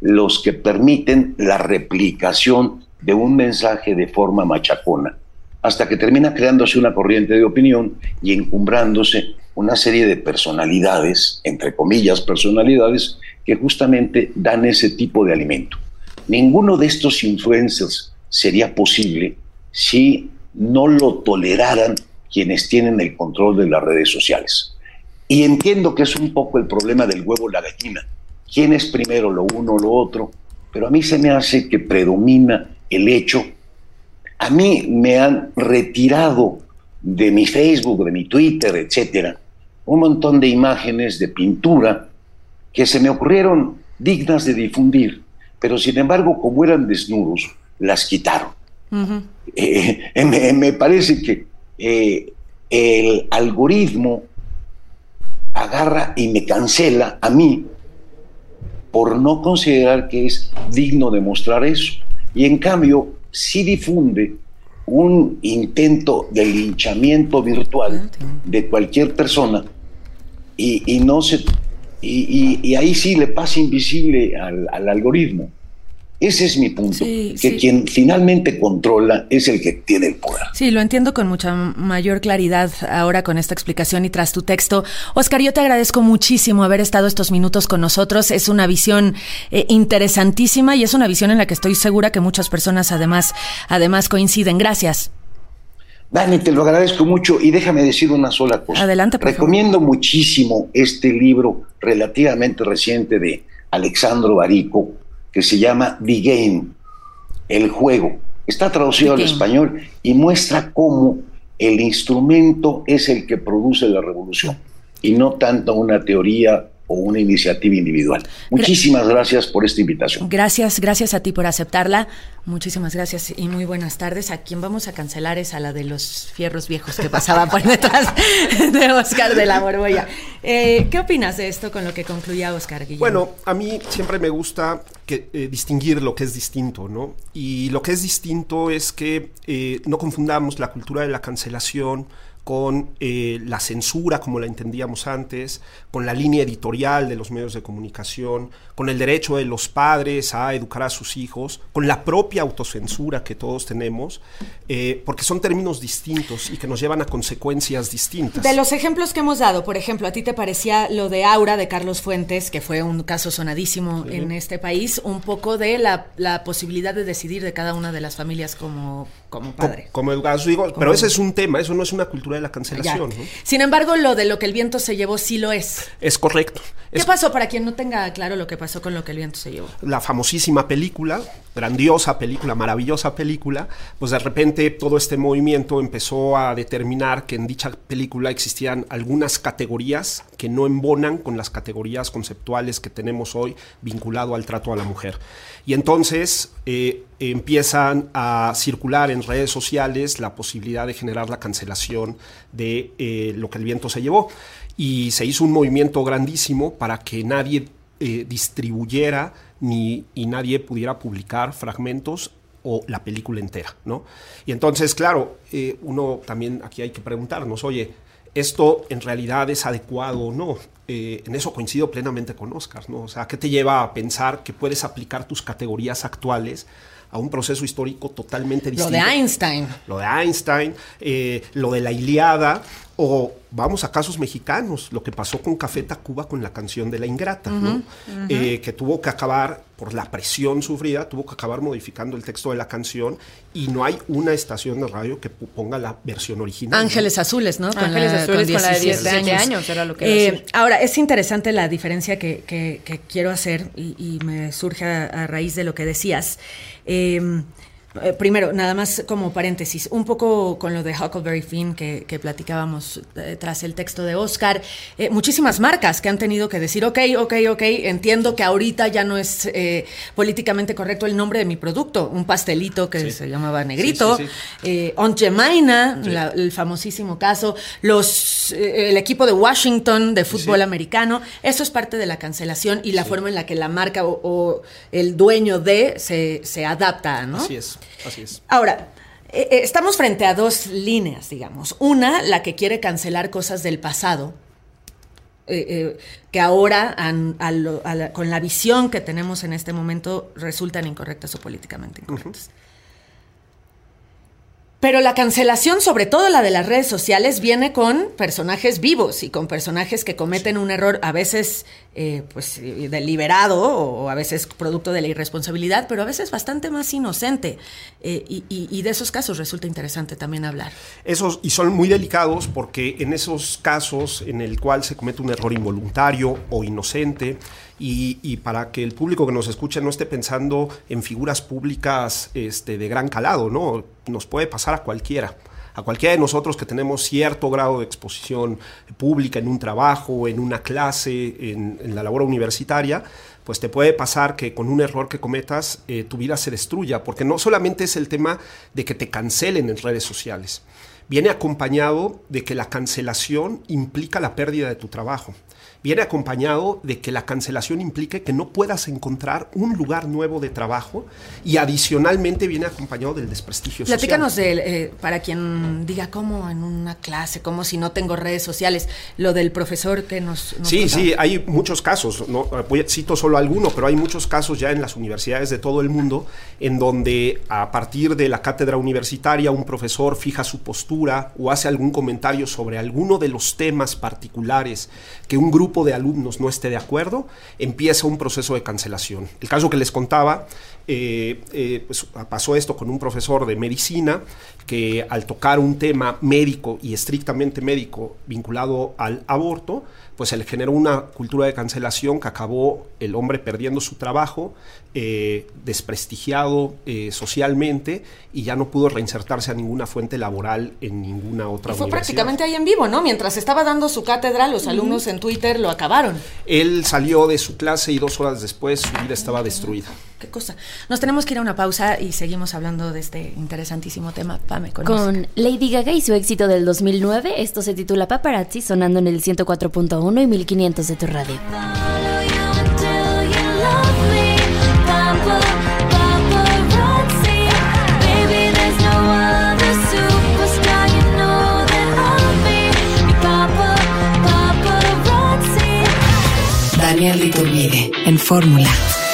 los que permiten la replicación de un mensaje de forma machacona, hasta que termina creándose una corriente de opinión y encumbrándose una serie de personalidades, entre comillas personalidades, que justamente dan ese tipo de alimento. Ninguno de estos influencers sería posible si no lo toleraran quienes tienen el control de las redes sociales. Y entiendo que es un poco el problema del huevo y la gallina. ¿Quién es primero, lo uno o lo otro? Pero a mí se me hace que predomina el hecho. A mí me han retirado de mi Facebook, de mi Twitter, etcétera, un montón de imágenes de pintura que se me ocurrieron dignas de difundir, pero sin embargo, como eran desnudos, las quitaron. Uh-huh. Eh, me, me parece que eh, el algoritmo agarra y me cancela a mí por no considerar que es digno de mostrar eso. Y en cambio, sí difunde un intento de linchamiento virtual de cualquier persona y, y no se y, y, y ahí sí le pasa invisible al, al algoritmo. Ese es mi punto, sí, que sí. Quien finalmente controla es el que tiene el poder. Sí, lo entiendo con mucha mayor claridad ahora con esta explicación y tras tu texto. Oscar, yo te agradezco muchísimo haber estado estos minutos con nosotros. Es una visión eh, interesantísima y es una visión en la que estoy segura que muchas personas además, además coinciden. Gracias. Dani, te lo agradezco mucho y déjame decir una sola cosa. Adelante, por Recomiendo favor. muchísimo este libro relativamente reciente de Alexandro Barico, que se llama The Game, el juego. Está traducido al español y muestra cómo el instrumento es el que produce la revolución y no tanto una teoría o una iniciativa individual. Muchísimas gracias por esta invitación. Gracias, gracias a ti por aceptarla. Muchísimas gracias y muy buenas tardes. A quien vamos a cancelar es a la de los fierros viejos que pasaba por detrás de Oscar de la Borbolla. Eh, ¿Qué opinas de esto con lo que concluía Oscar, Guillermo? Bueno, a mí siempre me gusta que, eh, distinguir lo que es distinto, ¿no? Y lo que es distinto es que eh, no confundamos la cultura de la cancelación con eh, la censura como la entendíamos antes, con la línea editorial de los medios de comunicación, con el derecho de los padres a educar a sus hijos, con la propia autocensura que todos tenemos, eh, porque son términos distintos y que nos llevan a consecuencias distintas. De los ejemplos que hemos dado, por ejemplo, ¿a ti te parecía lo de Aura de Carlos Fuentes, que fue un caso sonadísimo sí. en este país, un poco de la, la posibilidad de decidir de cada una de las familias como, como padre? Como, como educar a sus hijos, pero ese es un tema, eso no es una cultura de la cancelación, ¿no? Sin embargo, lo de lo que el viento se llevó sí lo es. Es correcto. ¿Qué es... pasó para quien no tenga claro lo que pasó con lo que el viento se llevó? La famosísima película, grandiosa película, maravillosa película, pues de repente todo este movimiento empezó a determinar que en dicha película existían algunas categorías que no embonan con las categorías conceptuales que tenemos hoy vinculado al trato a la mujer. Y entonces eh, empiezan a circular en redes sociales la posibilidad de generar la cancelación de eh, lo que el viento se llevó. Y se hizo un movimiento grandísimo para que nadie eh, distribuyera ni, y nadie pudiera publicar fragmentos o la película entera, ¿no? Y entonces, claro, eh, uno también aquí hay que preguntarnos, oye, ¿esto en realidad es adecuado o no? Eh, en eso coincido plenamente con Oscar, ¿no? O sea, ¿qué te lleva a pensar que puedes aplicar tus categorías actuales a un proceso histórico totalmente distinto? Lo de Einstein. Lo de Einstein, eh, lo de la Ilíada, o vamos a casos mexicanos, lo que pasó con Café Tacuba con la canción de La Ingrata, uh-huh, ¿no? Uh-huh. Eh, que tuvo que acabar, por la presión sufrida, tuvo que acabar modificando el texto de la canción y no hay una estación de radio que ponga la versión original. Ángeles ¿no? Azules, ¿no? Con Ángeles la, Azules con con la de diecisiete años. años era lo que eh, Ahora, es interesante la diferencia que, que, que quiero hacer y, y me surge a, a raíz de lo que decías. Eh, Eh, primero, nada más como paréntesis, un poco con lo de Huckleberry Finn que, que platicábamos eh, tras el texto de Oscar, eh, muchísimas marcas que han tenido que decir, ok, ok, ok, entiendo que ahorita ya no es eh, políticamente correcto el nombre de mi producto, un pastelito que sí. se llamaba Negrito, sí, sí, sí. eh, Aunt Jemina, sí. la, el famosísimo caso, los eh, el equipo de Washington de fútbol sí. americano, eso es parte de la cancelación y la sí. forma en la que la marca o, o el dueño de se, se adapta, ¿no? Así es. Así es. Ahora, eh, estamos frente a dos líneas, digamos. Una, la que quiere cancelar cosas del pasado, eh, eh, que ahora, a, a lo, a la, con la visión que tenemos en este momento, resultan incorrectas o políticamente incorrectas. Uh-huh. Pero la cancelación, sobre todo la de las redes sociales, viene con personajes vivos y con personajes que cometen un error a veces eh, pues deliberado o a veces producto de la irresponsabilidad, pero a veces bastante más inocente. Eh, y, y, y de esos casos resulta interesante también hablar. Esos, y son muy delicados porque en esos casos en el cual se comete un error involuntario o inocente, Y, y para que el público que nos escuche no esté pensando en figuras públicas este, de gran calado, ¿no? Nos puede pasar a cualquiera, a cualquiera de nosotros que tenemos cierto grado de exposición pública en un trabajo, en una clase, en, en la labor universitaria, pues te puede pasar que con un error que cometas eh, tu vida se destruya, porque no solamente es el tema de que te cancelen en redes sociales, viene acompañado de que la cancelación implica la pérdida de tu trabajo. Viene acompañado de que la cancelación implique que no puedas encontrar un lugar nuevo de trabajo y adicionalmente viene acompañado del desprestigio social. Platícanos de, eh, para quien diga cómo en una clase, cómo si no tengo redes sociales, lo del profesor que nos... nos sí, contaba. sí, hay muchos casos, no cito solo alguno, pero hay muchos casos ya en las universidades de todo el mundo en donde a partir de la cátedra universitaria un profesor fija su postura o hace algún comentario sobre alguno de los temas particulares que un grupo de alumnos no esté de acuerdo, empieza un proceso de cancelación. El caso que les contaba, eh, eh, pues pasó esto con un profesor de medicina que al tocar un tema médico y estrictamente médico vinculado al aborto, pues se le generó una cultura de cancelación que acabó el hombre perdiendo su trabajo, eh, desprestigiado eh, socialmente y ya no pudo reinsertarse a ninguna fuente laboral en ninguna otra y fue universidad. Prácticamente ahí en vivo, ¿no? Mientras estaba dando su cátedra, los alumnos en Twitter lo acabaron. Él salió de su clase y dos horas después su vida estaba destruida. Qué cosa. Nos tenemos que ir a una pausa y seguimos hablando de este interesantísimo tema. Pame, con, con Lady Gaga y su éxito del dos mil nueve. Esto se titula Paparazzi, sonando en el ciento cuatro punto uno y mil quinientos de tu radio. Daniel Iturbide, en Fórmula.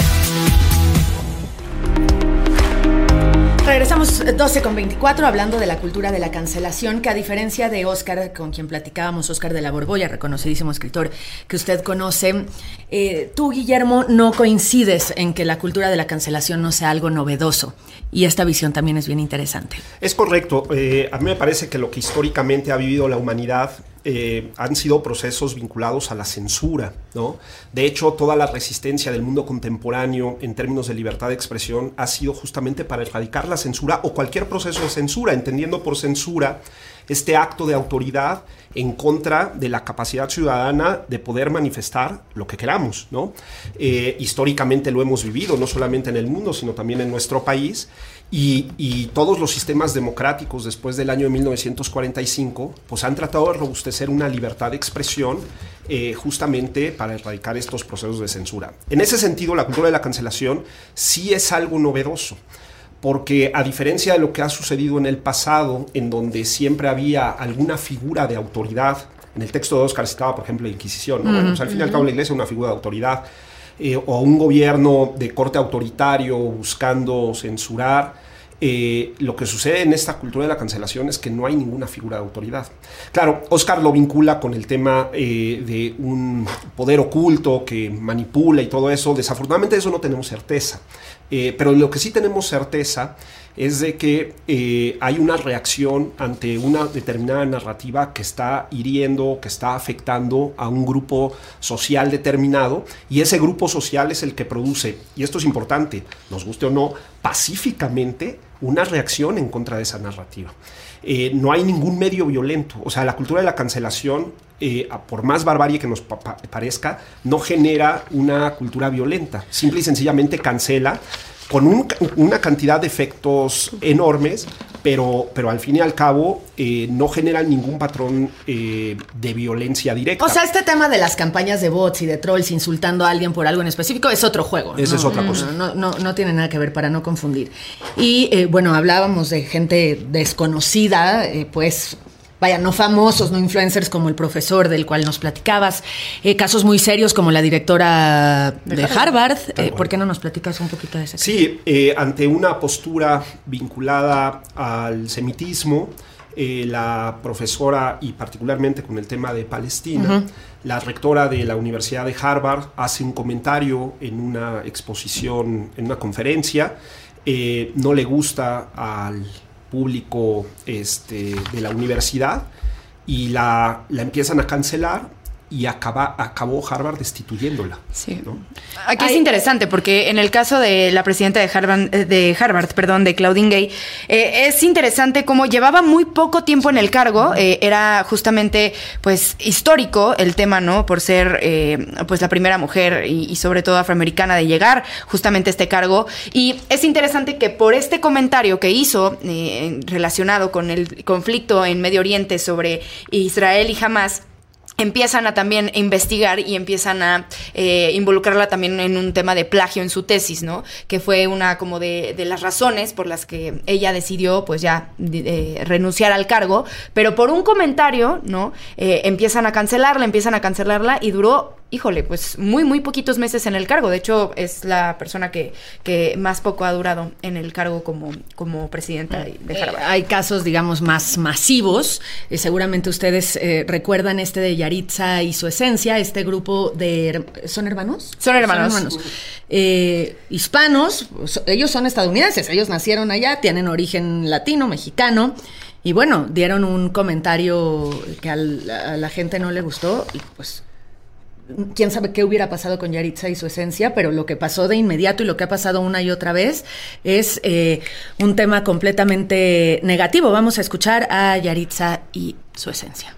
Regresamos doce con veinticuatro hablando de la cultura de la cancelación, que a diferencia de Óscar, con quien platicábamos, Óscar de la Borbolla, reconocidísimo escritor que usted conoce, eh, tú, Guillermo, no coincides en que la cultura de la cancelación no sea algo novedoso, y esta visión también es bien interesante. Es correcto. Eh, a mí me parece que lo que históricamente ha vivido la humanidad Eh, han sido procesos vinculados a la censura, ¿no? De hecho, toda la resistencia del mundo contemporáneo en términos de libertad de expresión ha sido justamente para erradicar la censura o cualquier proceso de censura, entendiendo por censura este acto de autoridad en contra de la capacidad ciudadana de poder manifestar lo que queramos, ¿no? Eh, históricamente lo hemos vivido, no solamente en el mundo, sino también en nuestro país. Y, y todos los sistemas democráticos después del año de mil novecientos cuarenta y cinco pues han tratado de robustecer una libertad de expresión eh, justamente para erradicar estos procesos de censura. En ese sentido, la cultura de la cancelación sí es algo novedoso, porque a diferencia de lo que ha sucedido en el pasado, en donde siempre había alguna figura de autoridad, en el texto de Óscar citaba, por ejemplo, la Inquisición, ¿no? Mm-hmm. Bueno, pues al fin y al cabo la Iglesia es una figura de autoridad, Eh, o un gobierno de corte autoritario buscando censurar, eh, lo que sucede en esta cultura de la cancelación es que no hay ninguna figura de autoridad. Claro, Óscar lo vincula con el tema eh, de un poder oculto que manipula y todo eso. Desafortunadamente de eso no tenemos certeza, eh, pero lo que sí tenemos certeza es de que eh, hay una reacción ante una determinada narrativa que está hiriendo, que está afectando a un grupo social determinado, y ese grupo social es el que produce, y esto es importante, nos guste o no, pacíficamente una reacción en contra de esa narrativa. Eh, no hay ningún medio violento, o sea, la cultura de la cancelación, eh, por más barbarie que nos pa- pa- parezca, no genera una cultura violenta, simple y sencillamente cancela con un, una cantidad de efectos enormes, pero, pero al fin y al cabo eh, no generan ningún patrón eh, de violencia directa. O sea, este tema de las campañas de bots y de trolls insultando a alguien por algo en específico es otro juego. Esa no, es otra cosa. No, no, no, no tiene nada que ver, para no confundir. Y eh, bueno, hablábamos de gente desconocida, eh, pues vaya, no famosos, no influencers como el profesor del cual nos platicabas, eh, casos muy serios como la directora de, de Harvard. Harvard. Eh, ¿Por qué no nos platicas un poquito de ese caso? Sí, eh, ante una postura vinculada al semitismo, eh, la profesora, y particularmente con el tema de Palestina, uh-huh. la rectora de la Universidad de Harvard hace un comentario en una exposición, en una conferencia, eh, no le gusta al público este, de la universidad y la, la empiezan a cancelar y acaba, acabó Harvard destituyéndola. Sí. ¿No? Aquí es interesante porque en el caso de la presidenta de Harvard, de Harvard, perdón, de Claudine Gay, eh, es interesante cómo llevaba muy poco tiempo en el cargo, eh, era justamente pues histórico el tema, ¿no? Por ser eh, pues la primera mujer y, y sobre todo afroamericana de llegar justamente a este cargo. Y es interesante que por este comentario que hizo eh, relacionado con el conflicto en Medio Oriente sobre Israel y Hamás, empiezan a también investigar y empiezan a eh, involucrarla también en un tema de plagio en su tesis, ¿no? Que fue una como de, de las razones por las que ella decidió pues ya eh, renunciar al cargo, pero por un comentario, ¿no? Eh, empiezan a cancelarla, empiezan a cancelarla y duró, híjole, pues muy, muy poquitos meses en el cargo. De hecho, es la persona que, que más poco ha durado en el cargo como, como presidenta de Harvard. Eh, hay casos, digamos, más masivos. Eh, seguramente ustedes eh, recuerdan este de Yaritza y su esencia, este grupo de... ¿Son hermanos? Son hermanos. Son hermanos. Eh, hispanos, ellos son estadounidenses, ellos nacieron allá, tienen origen latino, mexicano. Y bueno, dieron un comentario que al, a la gente no le gustó y pues... quién sabe qué hubiera pasado con Yaritza y su esencia, pero lo que pasó de inmediato y lo que ha pasado una y otra vez es eh, un tema completamente negativo. Vamos a escuchar a Yaritza y su esencia.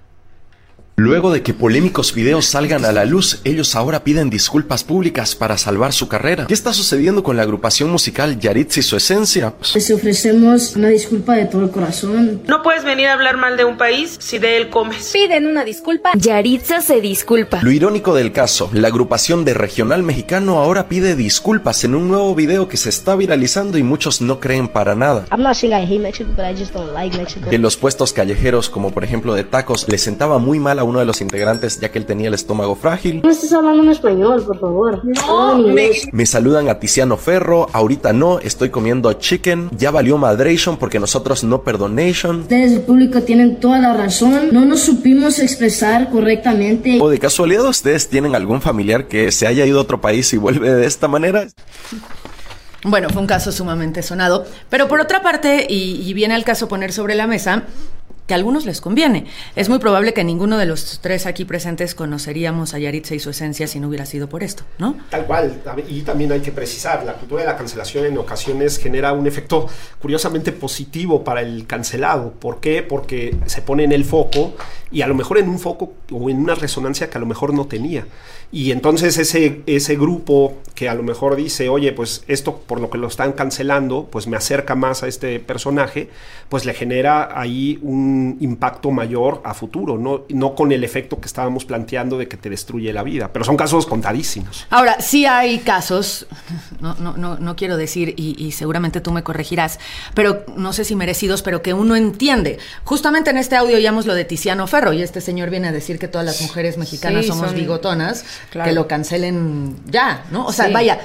Luego de que polémicos videos salgan a la luz, ellos ahora piden disculpas públicas para salvar su carrera. ¿Qué está sucediendo con la agrupación musical Yaritza y su esencia? Les ofrecemos una disculpa de todo el corazón. No puedes venir a hablar mal de un país si de él comes. Piden una disculpa. Yaritza se disculpa. Lo irónico del caso, la agrupación de Regional Mexicano ahora pide disculpas en un nuevo video que se está viralizando y muchos no creen para nada. I'm not saying I hate Mexico, but I just don't like Mexico. En los puestos callejeros, como por ejemplo de tacos, le sentaba muy mal a uno de los integrantes ya que él tenía el estómago frágil. No estás hablando en español, por favor. No, me... me saludan a Tiziano Ferro, ahorita no, estoy comiendo chicken, ya valió Madration porque nosotros no perdonation. Ustedes, el público, tienen toda la razón, no nos supimos expresar correctamente. ¿O de casualidad ustedes tienen algún familiar que se haya ido a otro país y vuelve de esta manera? Bueno, fue un caso sumamente sonado, pero por otra parte, y, y viene al caso poner sobre la mesa que a algunos les conviene. Es muy probable que ninguno de los tres aquí presentes conoceríamos a Yaritza y su esencia si no hubiera sido por esto, ¿no? Tal cual, y también hay que precisar, la cultura de la cancelación en ocasiones genera un efecto curiosamente positivo para el cancelado. ¿Por qué? Porque se pone en el foco y a lo mejor en un foco o en una resonancia que a lo mejor no tenía. Y entonces ese, ese grupo que a lo mejor dice, oye, pues esto por lo que lo están cancelando, pues me acerca más a este personaje, pues le genera ahí un impacto mayor a futuro, no, no con el efecto que estábamos planteando de que te destruye la vida. Pero son casos contadísimos. Ahora, sí hay casos, no, no, no, no quiero decir, y, y seguramente tú me corregirás, pero no sé si merecidos, pero que uno entiende. Justamente en este audio oíamos lo de Tiziano Ferro, y este señor viene a decir que todas las mujeres mexicanas sí, somos son... bigotonas. Claro. Que lo cancelen ya, ¿no? O sea, sí. vaya,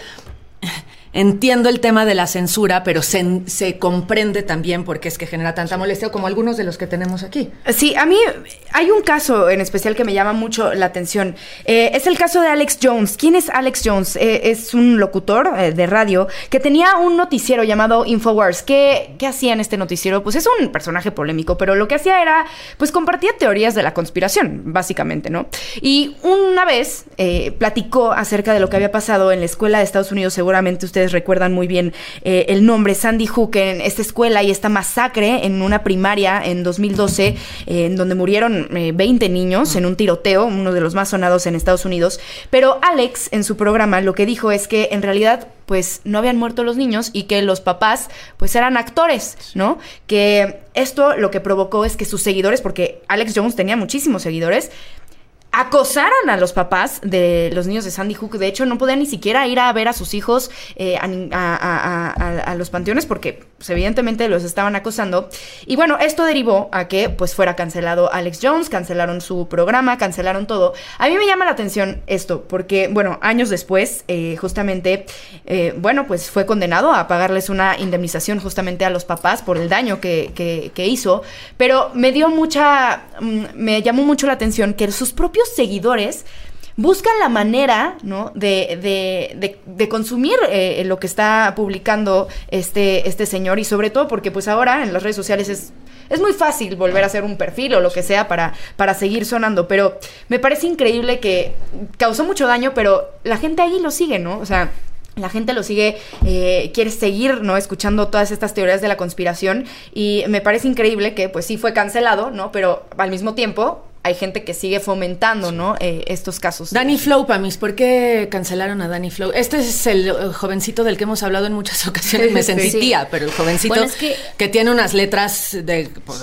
entiendo el tema de la censura, pero se, se comprende también por qué es que genera tanta molestia, como algunos de los que tenemos aquí. Sí, a mí hay un caso en especial que me llama mucho la atención. Eh, es el caso de Alex Jones. ¿Quién es Alex Jones? Eh, es un locutor eh, de radio que tenía un noticiero llamado InfoWars. ¿Qué, ¿Qué hacía en este noticiero? Pues es un personaje polémico, pero lo que hacía era, pues compartía teorías de la conspiración, básicamente, ¿no? Y una vez eh, platicó acerca de lo que había pasado en la escuela de Estados Unidos. Seguramente ustedes recuerdan muy bien eh, el nombre Sandy Hook, en esta escuela y esta masacre en una primaria en dos mil doce, eh, en donde murieron eh, veinte niños en un tiroteo, uno de los más sonados en Estados Unidos. Pero Alex, en su programa, lo que dijo es que en realidad pues no habían muerto los niños y que los papás pues eran actores, ¿no? Que esto lo que provocó es que sus seguidores, porque Alex Jones tenía muchísimos seguidores, acosaran a los papás de los niños de Sandy Hook. De hecho, no podían ni siquiera ir a ver a sus hijos eh, a, a, a, a a, a los panteones porque pues, evidentemente los estaban acosando. Y bueno, esto derivó a que pues fuera cancelado Alex Jones, cancelaron su programa, cancelaron todo. A mí me llama la atención esto porque, bueno, años después, eh, justamente, eh, bueno, pues fue condenado a pagarles una indemnización justamente a los papás por el daño que, que, que hizo. Pero me dio mucha, me llamó mucho la atención que sus propios seguidores buscan la manera, ¿no? de, de, de, de consumir eh, lo que está publicando este, este señor, y sobre todo porque pues ahora en las redes sociales es, es muy fácil volver a hacer un perfil o lo que sea para, para seguir sonando, pero me parece increíble que causó mucho daño, pero la gente ahí lo sigue, ¿no? O sea, la gente lo sigue, eh, quiere seguir, ¿no? Escuchando todas estas teorías de la conspiración, y me parece increíble que pues sí fue cancelado, ¿no? Pero al mismo tiempo hay gente que sigue fomentando, ¿no? Eh, estos casos. Danny Flow, Pamis, ¿por qué cancelaron a Danny Flow? Este es el uh, jovencito del que hemos hablado en muchas ocasiones. Me sentí Sí. tía, pero el jovencito Bueno, es que- que tiene unas letras de... pues,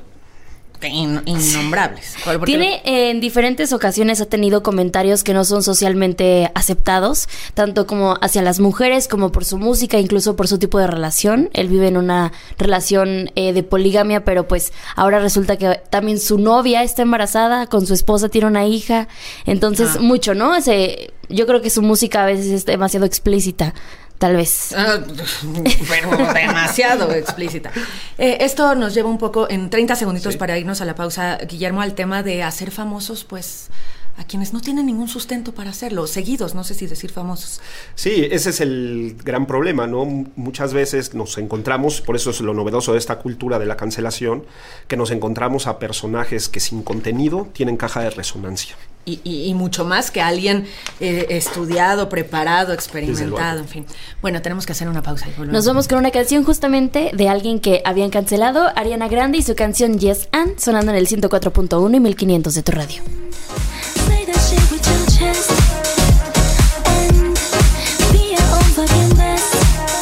in- innombrables. ¿Por qué? Tiene eh, en diferentes ocasiones ha tenido comentarios que no son socialmente aceptados, tanto como hacia las mujeres como por su música, incluso por su tipo de relación. Él vive en una relación eh, de poligamia, pero pues ahora resulta que también su novia está embarazada, con su esposa tiene una hija, entonces Ah. mucho, ¿no? Ese, yo creo que su música a veces es demasiado explícita. Tal vez. Ah, pero demasiado explícita. Eh, esto nos lleva un poco, en treinta segunditos Sí. para irnos a la pausa, Guillermo, al tema de hacer famosos, pues, a quienes no tienen ningún sustento para hacerlo, seguidos, no sé si decir famosos. Sí, ese es el gran problema, ¿no? M- Muchas veces nos encontramos, por eso es lo novedoso de esta cultura de la cancelación, que nos encontramos a personajes que sin contenido tienen caja de resonancia. Y, y, y mucho más que alguien eh, estudiado, preparado, Desde experimentado, luego. en fin. Bueno, tenemos que hacer una pausa y volvemos. Nos vamos con una canción justamente de alguien que habían cancelado, Ariana Grande, y su canción Yes and, sonando en el ciento cuatro punto uno y mil quinientos de tu radio. Say that shit with your chest and be your own fucking best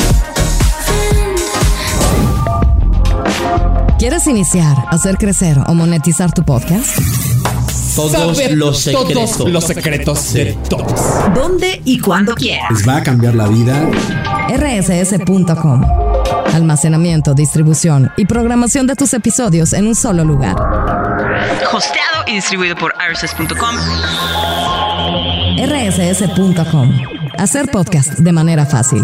friend. ¿Quieres iniciar, hacer crecer o monetizar tu podcast? Todos Saber los secretos. todos los secretos de todos. ¿Dónde y cuándo quieras? Les va a cambiar la vida. R S S punto com. Almacenamiento, distribución y programación de tus episodios en un solo lugar. Hosteado y distribuido por R S S punto com. R S S punto com. Hacer podcast de manera fácil.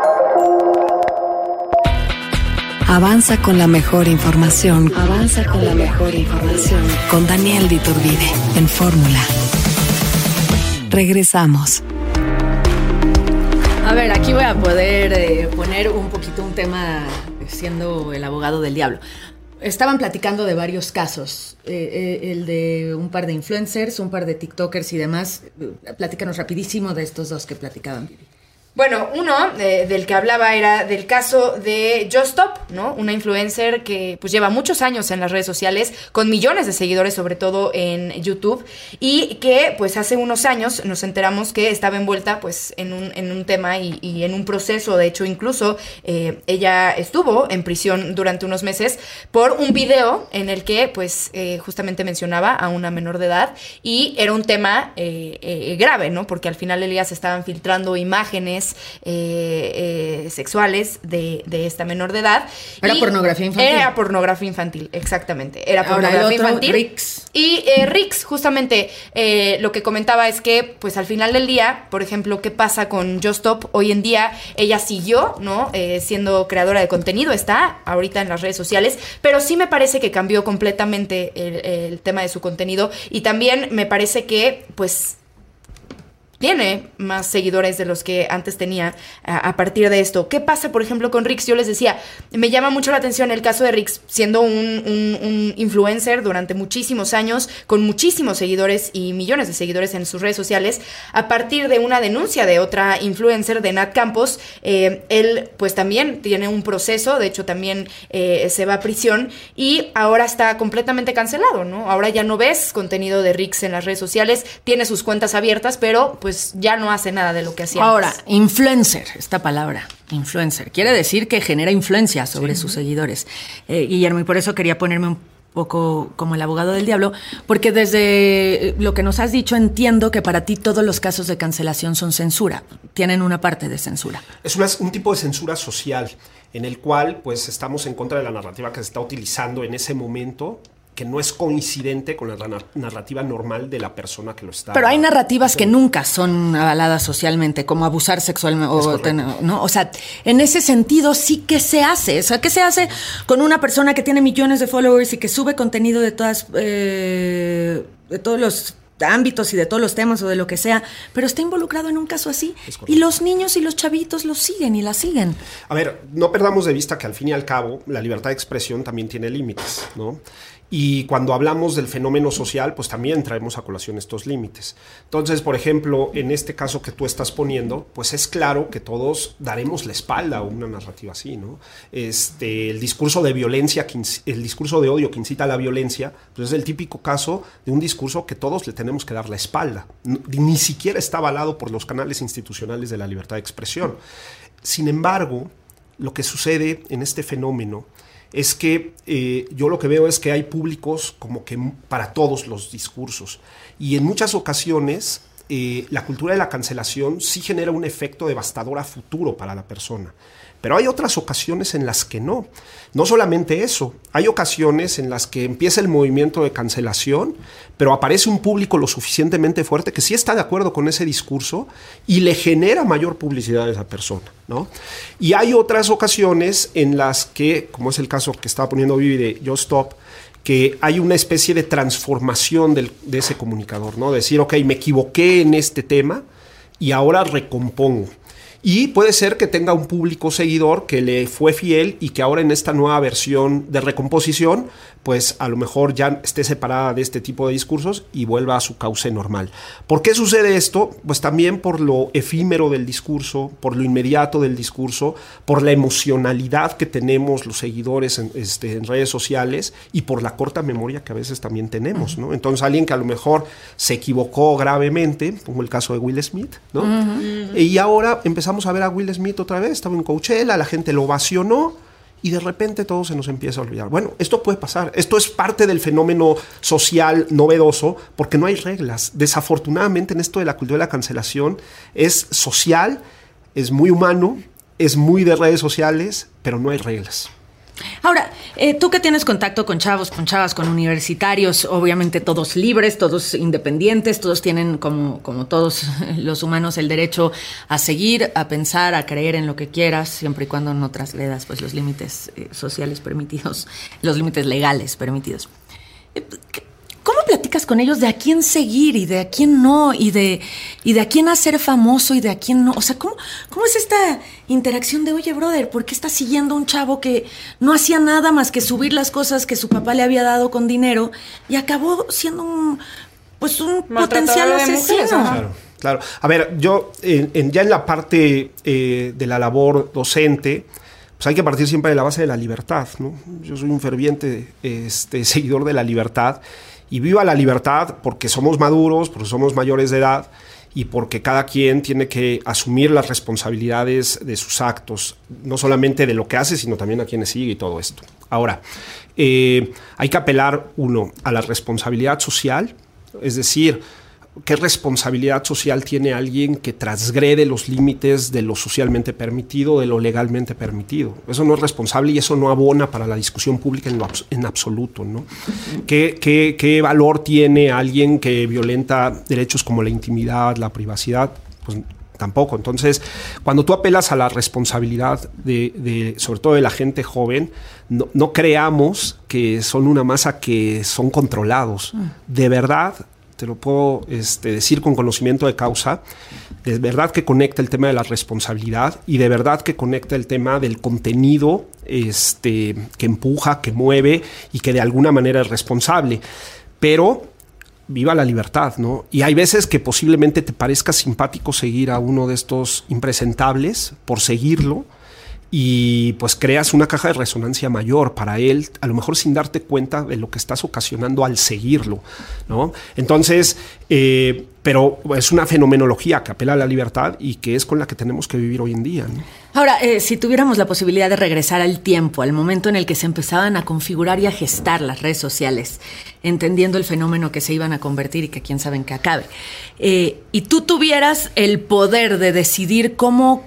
Avanza con la mejor información. Avanza con la mejor información. Con Daniel de Iturbide en Fórmula. Regresamos. A ver, aquí voy a poder eh, poner un poquito un tema siendo el abogado del diablo. Estaban platicando de varios casos, eh, eh, el de un par de influencers, un par de tiktokers y demás. Platícanos rapidísimo de estos dos que platicaban, Vivi. Bueno, uno eh, del que hablaba era del caso de Just Stop, ¿no? Una influencer que pues lleva muchos años en las redes sociales, con millones de seguidores, sobre todo en YouTube, y que pues hace unos años nos enteramos que estaba envuelta pues en un, en un tema y, y en un proceso. De hecho, incluso eh, ella estuvo en prisión durante unos meses por un video en el que pues eh, justamente mencionaba a una menor de edad, y era un tema eh, eh, grave, ¿no? Porque al final del día se estaban filtrando imágenes Eh, eh, sexuales de, de esta menor de edad. Era Y pornografía infantil. Era pornografía infantil, exactamente. Era Ahora, pornografía el otro, infantil. Rix. Y eh, Rix, justamente, eh, lo que comentaba es que, pues al final del día, por ejemplo, ¿qué pasa con Just Stop? Hoy en día ella siguió, ¿no? Eh, siendo creadora de contenido, está ahorita en las redes sociales, pero sí me parece que cambió completamente el, el tema de su contenido, y también me parece que, pues, tiene más seguidores de los que antes tenía a, a partir de esto. ¿Qué pasa, por ejemplo, con Rix? Yo les decía, me llama mucho la atención el caso de Rix, siendo un, un, un influencer durante muchísimos años, con muchísimos seguidores y millones de seguidores en sus redes sociales. A partir de una denuncia de otra influencer, de Nat Campos, eh, él pues también tiene un proceso, de hecho también eh, se va a prisión, y ahora está completamente cancelado, ¿no? Ahora ya no ves contenido de Rix en las redes sociales, tiene sus cuentas abiertas, pero pues ya no hace nada de lo que hacía Ahora, antes. influencer, esta palabra, influencer, quiere decir que genera influencia sobre Sí. sus seguidores. Eh, Guillermo, y por eso quería ponerme un poco como el abogado del diablo, porque desde lo que nos has dicho entiendo que para ti todos los casos de cancelación son censura, tienen una parte de censura. Es una, un tipo de censura social en el cual pues estamos en contra de la narrativa que se está utilizando en ese momento, que no es coincidente con la narrativa normal de la persona que lo está... Pero hay narrativas que nunca son avaladas socialmente, como abusar sexualmente, o, ¿no? O sea, en ese sentido sí que se hace. O sea, ¿qué se hace con una persona que tiene millones de followers y que sube contenido de todas, eh, de todos los ámbitos y de todos los temas o de lo que sea, pero está involucrado en un caso así? Y los niños y los chavitos lo siguen y la siguen. A ver, no perdamos de vista que al fin y al cabo la libertad de expresión también tiene límites, ¿no? Y cuando hablamos del fenómeno social, pues también traemos a colación estos límites. Entonces, por ejemplo, en este caso que tú estás poniendo, pues es claro que todos daremos la espalda a una narrativa así, ¿no? Este, el discurso de violencia, que, el discurso de odio que incita a la violencia, pues es el típico caso de un discurso que todos le tenemos que dar la espalda. Ni siquiera está avalado por los canales institucionales de la libertad de expresión. Sin embargo, lo que sucede en este fenómeno es que eh, yo lo que veo es que hay públicos como que para todos los discursos, y en muchas ocasiones eh, la cultura de la cancelación sí genera un efecto devastador a futuro para la persona. Pero hay otras ocasiones en las que no. No solamente eso, hay ocasiones en las que empieza el movimiento de cancelación, pero aparece un público lo suficientemente fuerte que sí está de acuerdo con ese discurso y le genera mayor publicidad a esa persona, ¿no? Y hay otras ocasiones en las que, como es el caso que estaba poniendo Vivi de Just Stop, que hay una especie de transformación del, de ese comunicador, ¿no? Decir, ok, me equivoqué en este tema y ahora recompongo. Y puede ser que tenga un público seguidor que le fue fiel y que ahora en esta nueva versión de recomposición, pues a lo mejor ya esté separada de este tipo de discursos y vuelva a su cauce normal. ¿Por qué sucede esto? Pues también por lo efímero del discurso, por lo inmediato del discurso, por la emocionalidad que tenemos los seguidores en, este, en redes sociales y por la corta memoria que a veces también tenemos, ¿no? Entonces alguien que a lo mejor se equivocó gravemente, como el caso de Will Smith, ¿no? Uh-huh. Y ahora empezamos a ver a Will Smith otra vez, estaba en Coachella, la gente lo ovacionó y de repente todo se nos empieza a olvidar. Bueno, esto puede pasar, esto es parte del fenómeno social novedoso porque no hay reglas. Desafortunadamente en esto de la cultura de la cancelación es social, es muy humano, es muy de redes sociales, pero no hay reglas. Ahora, eh, tú que tienes contacto con chavos, con chavas, con universitarios, obviamente todos libres, todos independientes, todos tienen, como, como todos los humanos, el derecho a seguir, a pensar, a creer en lo que quieras, siempre y cuando no trasgredas pues, los límites eh, sociales permitidos, los límites legales permitidos. Eh, ¿Cómo platicas con ellos de a quién seguir y de a quién no, y de, y de a quién hacer famoso y de a quién no? O sea, ¿cómo, cómo es esta interacción de, oye, brother, ¿por qué estás siguiendo a un chavo que no hacía nada más que subir las cosas que su papá le había dado con dinero y acabó siendo un, pues un potencial asesino? Claro, claro. A ver, yo en, en, ya en la parte eh, de la labor docente, pues hay que partir siempre de la base de la libertad, ¿no? Yo soy un ferviente este, seguidor de la libertad. Y viva la libertad porque somos maduros, porque somos mayores de edad y porque cada quien tiene que asumir las responsabilidades de sus actos, no solamente de lo que hace, sino también a quienes sigue y todo esto. Ahora, eh, hay que apelar, uno, a la responsabilidad social, es decir, ¿qué responsabilidad social tiene alguien que transgrede los límites de lo socialmente permitido, de lo legalmente permitido? Eso no es responsable y eso no abona para la discusión pública en, lo, en absoluto, ¿no? ¿Qué, qué, ¿Qué valor tiene alguien que violenta derechos como la intimidad, la privacidad? Pues tampoco. Entonces, cuando tú apelas a la responsabilidad, de, de, sobre todo de la gente joven, no, no creamos que son una masa que son controlados. De verdad, te lo puedo este, decir con conocimiento de causa, de verdad que conecta el tema de la responsabilidad y de verdad que conecta el tema del contenido este, que empuja, que mueve y que de alguna manera es responsable. Pero viva la libertad, ¿no? Y hay veces que posiblemente te parezca simpático seguir a uno de estos impresentables por seguirlo, y pues creas una caja de resonancia mayor para él, a lo mejor sin darte cuenta de lo que estás ocasionando al seguirlo, ¿no? Entonces, eh, pero es una fenomenología que apela a la libertad y que es con la que tenemos que vivir hoy en día, ¿no? Ahora, eh, si tuviéramos la posibilidad de regresar al tiempo, al momento en el que se empezaban a configurar y a gestar las redes sociales, entendiendo el fenómeno que se iban a convertir y que quién sabe en qué acabe, eh, y tú tuvieras el poder de decidir cómo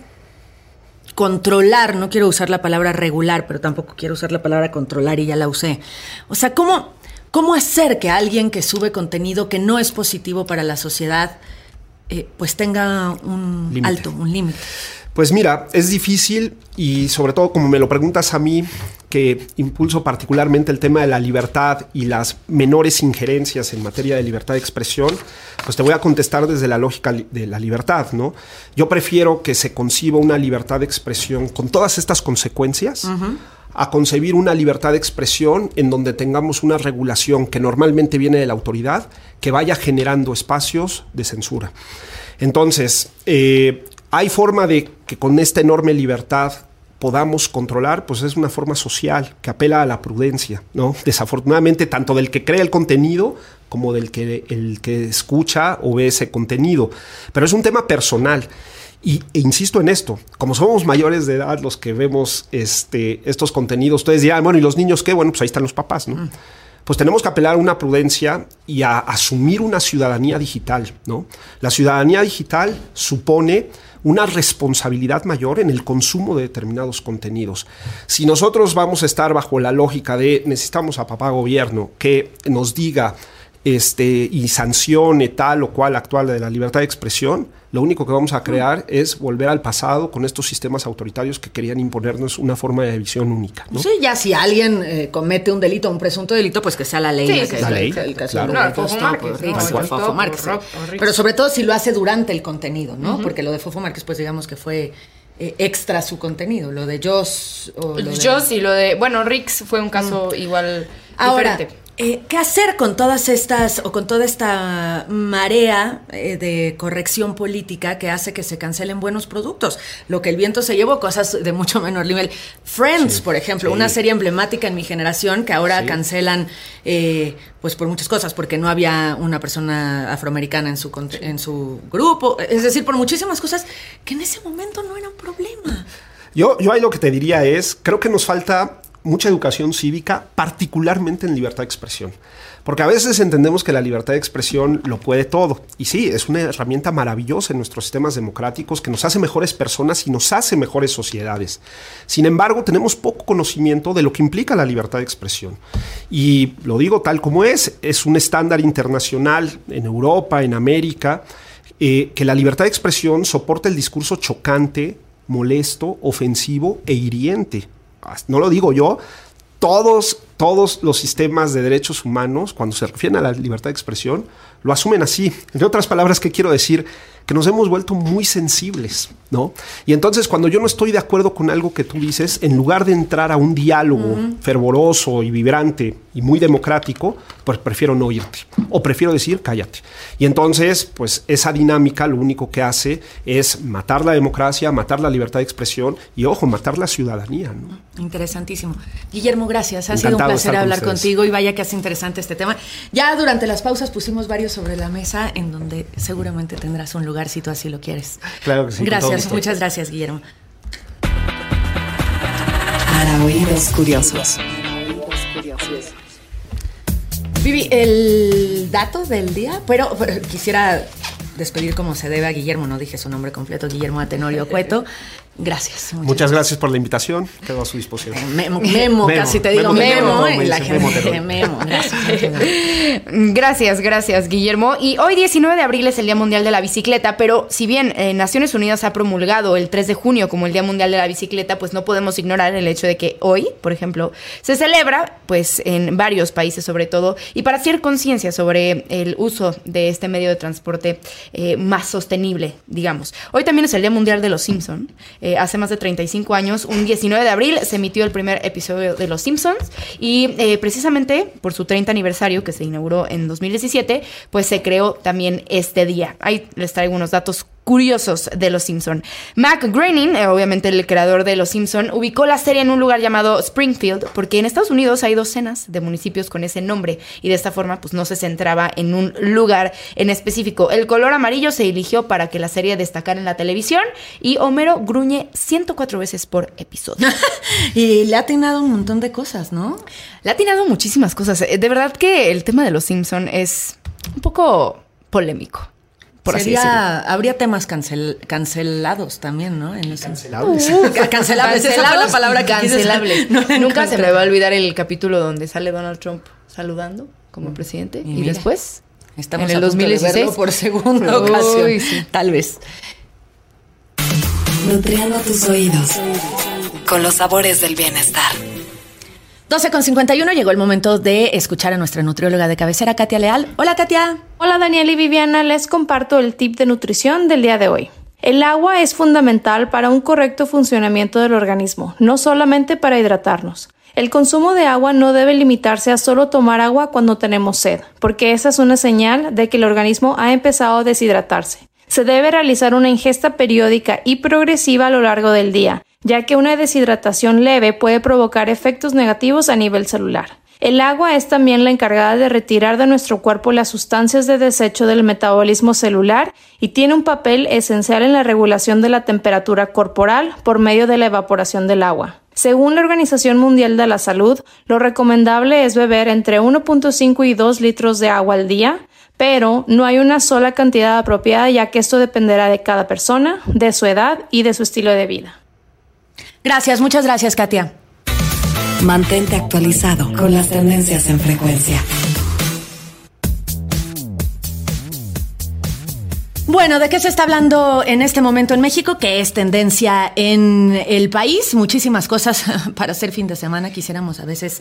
controlar, no quiero usar la palabra regular, pero tampoco quiero usar la palabra controlar y ya la usé. O sea, ¿cómo, cómo hacer que alguien que sube contenido que no es positivo para la sociedad, eh, pues tenga un límite. alto, un límite? Pues mira, es difícil y sobre todo como me lo preguntas a mí, que impulso particularmente el tema de la libertad y las menores injerencias en materia de libertad de expresión, pues te voy a contestar desde la lógica de la libertad, ¿no? Yo prefiero que se conciba una libertad de expresión con todas estas consecuencias, uh-huh, a concebir una libertad de expresión en donde tengamos una regulación que normalmente viene de la autoridad, que vaya generando espacios de censura. Entonces, eh, hay forma de que con esta enorme libertad podamos controlar, pues es una forma social que apela a la prudencia, ¿no? Desafortunadamente, tanto del que crea el contenido como del que, el que escucha o ve ese contenido. Pero es un tema personal. Y, e insisto en esto, como somos mayores de edad los que vemos este, estos contenidos, ustedes dirán, bueno, ¿y los niños qué? Bueno, pues ahí están los papás, ¿no? Mm. Pues tenemos que apelar a una prudencia y a asumir una ciudadanía digital, ¿no? La ciudadanía digital supone una responsabilidad mayor en el consumo de determinados contenidos. Si nosotros vamos a estar bajo la lógica de necesitamos a papá gobierno que nos diga este, y sancione tal o cual actual de la libertad de expresión, lo único que vamos a crear es volver al pasado con estos sistemas autoritarios que querían imponernos una forma de visión única, ¿no? Sí, ya si alguien eh, comete un delito, un presunto delito, pues que sea la ley. Sí, la, sí, que, la ley, el caso claro. de No, Fofo Márquez, sí, no, sí, igual. Fofo Márquez, sí. Pero sobre todo si lo hace durante el contenido, ¿no? Uh-huh. Porque lo de Fofo Márquez, pues digamos que fue eh, extra su contenido. Lo de Joss o lo de... Joss y lo de... Bueno, Rix fue un caso uh-huh. igual Ahora, diferente. Eh, ¿qué hacer con todas estas o con toda esta marea eh, de corrección política que hace que se cancelen buenos productos? Lo que el viento se llevó, cosas de mucho menor nivel. Friends, sí, por ejemplo, sí. una serie emblemática en mi generación que ahora sí. cancelan eh, pues por muchas cosas, porque no había una persona afroamericana en su, en su grupo. Es decir, por muchísimas cosas que en ese momento no era un problema. Yo, yo ahí lo que te diría es, creo que nos falta mucha educación cívica, particularmente en libertad de expresión. Porque a veces entendemos que la libertad de expresión lo puede todo. Y sí, es una herramienta maravillosa en nuestros sistemas democráticos que nos hace mejores personas y nos hace mejores sociedades. Sin embargo, tenemos poco conocimiento de lo que implica la libertad de expresión. Y lo digo tal como es, es un estándar internacional en Europa, en América, eh, que la libertad de expresión soporta el discurso chocante, molesto, ofensivo e hiriente. No lo digo yo, todos, todos los sistemas de derechos humanos, cuando se refieren a la libertad de expresión, lo asumen así. En otras palabras, ¿qué quiero decir? Que nos hemos vuelto muy sensibles, ¿no? Y entonces, cuando yo no estoy de acuerdo con algo que tú dices, en lugar de entrar a un diálogo uh-huh. fervoroso y vibrante y muy democrático, pues prefiero no oírte. O prefiero decir, cállate. Y entonces, pues esa dinámica lo único que hace es matar la democracia, matar la libertad de expresión y, ojo, matar la ciudadanía, ¿no? Interesantísimo. Guillermo, gracias. Ha Encantado sido un placer con hablar ustedes. contigo y vaya que hace interesante este tema. Ya durante las pausas pusimos varios sobre la mesa en donde seguramente tendrás un lugar si tú así lo quieres. Claro que sí. Gracias, muchas gracias, Guillermo. Para oídos curiosos. Vivi, el dato del día, pero, pero quisiera despedir como se debe a Guillermo, no dije su nombre completo, Guillermo Atenorio Cueto. Gracias. Muchas, muchas gracias por la invitación. Quedo a su disposición. Memo, memo, memo casi te digo memo. memo, memo y la gente memo. Gracias. gracias, gracias, Guillermo. Y hoy, diecinueve de abril, es el Día Mundial de la Bicicleta, pero si bien eh, Naciones Unidas ha promulgado el tres de junio como el Día Mundial de la Bicicleta, pues no podemos ignorar el hecho de que hoy, por ejemplo, se celebra, pues en varios países sobre todo, y para hacer conciencia sobre el uso de este medio de transporte eh, más sostenible, digamos. Hoy también es el Día Mundial de los Simpson. Eh, hace más de treinta y cinco años, un diecinueve de abril, se emitió el primer episodio de Los Simpsons y eh, precisamente por su treinta aniversario, que se inauguró en dos mil diecisiete, pues se creó también este día. Ahí les traigo unos datos curiosos de Los Simpson. Matt Groening, eh, obviamente el creador de Los Simpson, ubicó la serie en un lugar llamado Springfield, porque en Estados Unidos hay docenas de municipios con ese nombre, y de esta forma pues no se centraba en un lugar en específico. El color amarillo se eligió para que la serie destacara en la televisión, y Homero gruñe ciento cuatro veces por episodio. Y le ha atinado un montón de cosas, ¿no? Le ha atinado muchísimas cosas. De verdad que el tema de Los Simpson es un poco polémico. Por Sería, así decirlo. habría temas cancel, cancelados también, ¿no? En los Cancelables. Uh, cancelables. Esa fue la palabra que quise cancelables. No la Nunca encontré. se me va a olvidar el capítulo donde sale Donald Trump saludando como presidente. Y Y, mira, después, Estamos en el a punto dos mil dieciséis, de verlo por segunda Uy, ocasión. sí. Tal vez. Nutriendo tus oídos con los sabores del bienestar. doce con cincuenta y uno, llegó el momento de escuchar a nuestra nutrióloga de cabecera, Katia Leal. Hola, Katia. Hola, Daniel y Viviana, les comparto el tip de nutrición del día de hoy. El agua es fundamental para un correcto funcionamiento del organismo, no solamente para hidratarnos. El consumo de agua no debe limitarse a solo tomar agua cuando tenemos sed, porque esa es una señal de que el organismo ha empezado a deshidratarse. Se debe realizar una ingesta periódica y progresiva a lo largo del día, ya que una deshidratación leve puede provocar efectos negativos a nivel celular. El agua es también la encargada de retirar de nuestro cuerpo las sustancias de desecho del metabolismo celular y tiene un papel esencial en la regulación de la temperatura corporal por medio de la evaporación del agua. Según la Organización Mundial de la Salud, lo recomendable es beber entre uno punto cinco y dos litros de agua al día, pero no hay una sola cantidad apropiada, ya que esto dependerá de cada persona, de su edad y de su estilo de vida. Gracias, muchas gracias, Katia. Mantente actualizado con las tendencias en frecuencia. Bueno, ¿de qué se está hablando en este momento en México? ¿Qué es tendencia en el país? Muchísimas cosas para hacer fin de semana. Quisiéramos a veces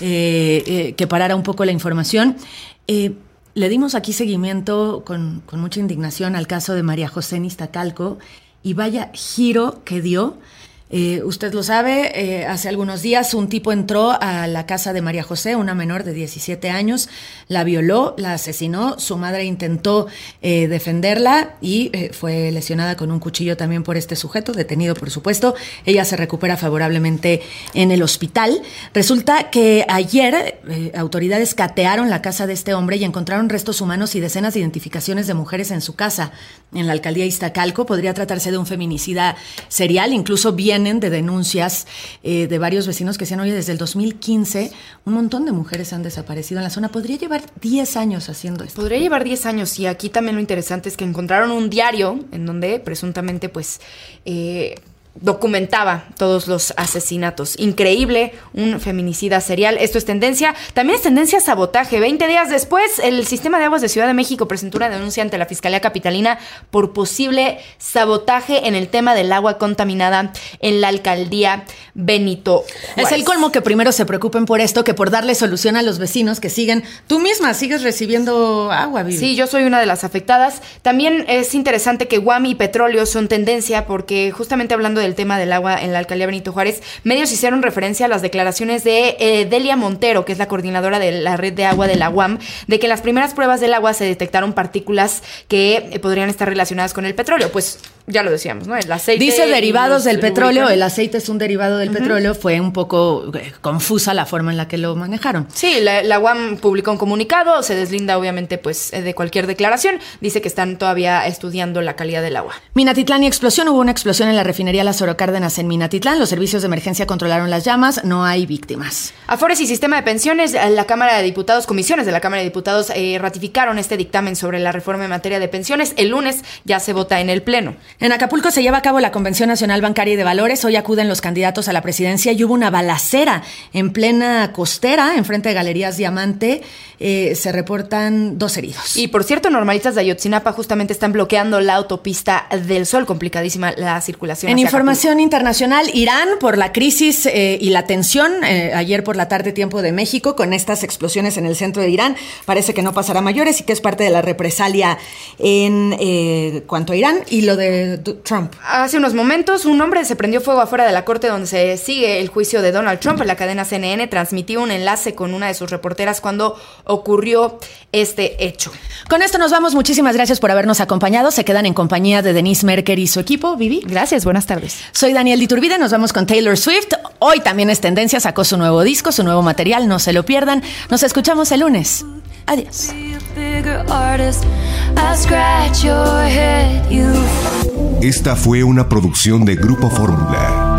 eh, eh, que parara un poco la información. Eh, le dimos aquí seguimiento con, con mucha indignación al caso de María José en Iztacalco, y vaya giro que dio. Eh, usted lo sabe, eh, hace algunos días un tipo entró a la casa de María José, una menor de diecisiete años, la violó, la asesinó, su madre intentó eh, defenderla y eh, fue lesionada con un cuchillo también por este sujeto, detenido por supuesto. Ella se recupera favorablemente en el hospital. Resulta que ayer eh, autoridades catearon la casa de este hombre y encontraron restos humanos y decenas de identificaciones de mujeres en su casa, en la alcaldía de Iztacalco. Podría tratarse de un feminicida serial, incluso bien de denuncias eh, de varios vecinos que decían, oye, desde el dos mil quince un montón de mujeres han desaparecido en la zona. Podría llevar diez años haciendo esto. Podría llevar diez años, y aquí también lo interesante es que encontraron un diario en donde presuntamente pues eh, documentaba todos los asesinatos. Increíble, un feminicida serial. Esto es tendencia. También es tendencia sabotaje. Veinte días después, el Sistema de Aguas de Ciudad de México presentó una denuncia ante la Fiscalía Capitalina por posible sabotaje en el tema del agua contaminada en la alcaldía Benito Juárez. Es el colmo que primero se preocupen por esto que por darle solución a los vecinos que siguen. Tú misma sigues recibiendo agua, Vivi. Sí, yo soy una de las afectadas. También es interesante que Guam y petróleo son tendencia, porque justamente hablando del tema del agua en la alcaldía Benito Juárez, medios hicieron referencia a las declaraciones de eh, Delia Montero, que es la coordinadora de la red de agua de la U A M, de que en las primeras pruebas del agua se detectaron partículas que eh, podrían estar relacionadas con el petróleo. Pues ya lo decíamos, ¿no? El aceite. Dice derivados del petróleo, lubricantes. el aceite es un derivado del uh-huh. petróleo. Fue un poco eh, confusa la forma en la que lo manejaron. Sí, la, la U A M publicó un comunicado, se deslinda obviamente pues de cualquier declaración, dice que están todavía estudiando la calidad del agua. Minatitlán y explosión, hubo una explosión en la refinería Lázaro Cárdenas en Minatitlán, los servicios de emergencia controlaron las llamas, no hay víctimas. Afores y Sistema de Pensiones, la Cámara de Diputados, comisiones de la Cámara de Diputados eh, ratificaron este dictamen sobre la reforma en materia de pensiones. El lunes ya se vota en el Pleno. En Acapulco se lleva a cabo la Convención Nacional Bancaria y de Valores. Hoy acuden los candidatos a la presidencia y hubo una balacera en plena costera, enfrente de Galerías Diamante. Eh, se reportan dos heridos. Y por cierto, normalistas de Ayotzinapa justamente están bloqueando la autopista del Sol. Complicadísima la circulación. En hacia información Acapulco. internacional, Irán, por la crisis eh, y la tensión, eh, ayer por la tarde tiempo de México, con estas explosiones en el centro de Irán, parece que no pasará a mayores y que es parte de la represalia en eh, cuanto a Irán. Y lo de eh, Trump. Hace unos momentos, un hombre se prendió fuego afuera de la corte donde se sigue el juicio de Donald Trump. La cadena C N N transmitió un enlace con una de sus reporteras cuando ocurrió este hecho. Con esto nos vamos. Muchísimas gracias por habernos acompañado. Se quedan en compañía de Denise Merker y su equipo. Vivi. Gracias, buenas tardes. Soy Daniel Diturbide. Nos vamos con Taylor Swift. Hoy también es tendencia. Sacó su nuevo disco, su nuevo material. No se lo pierdan. Nos escuchamos el lunes. Adiós. Esta fue una producción de Grupo Fórmula.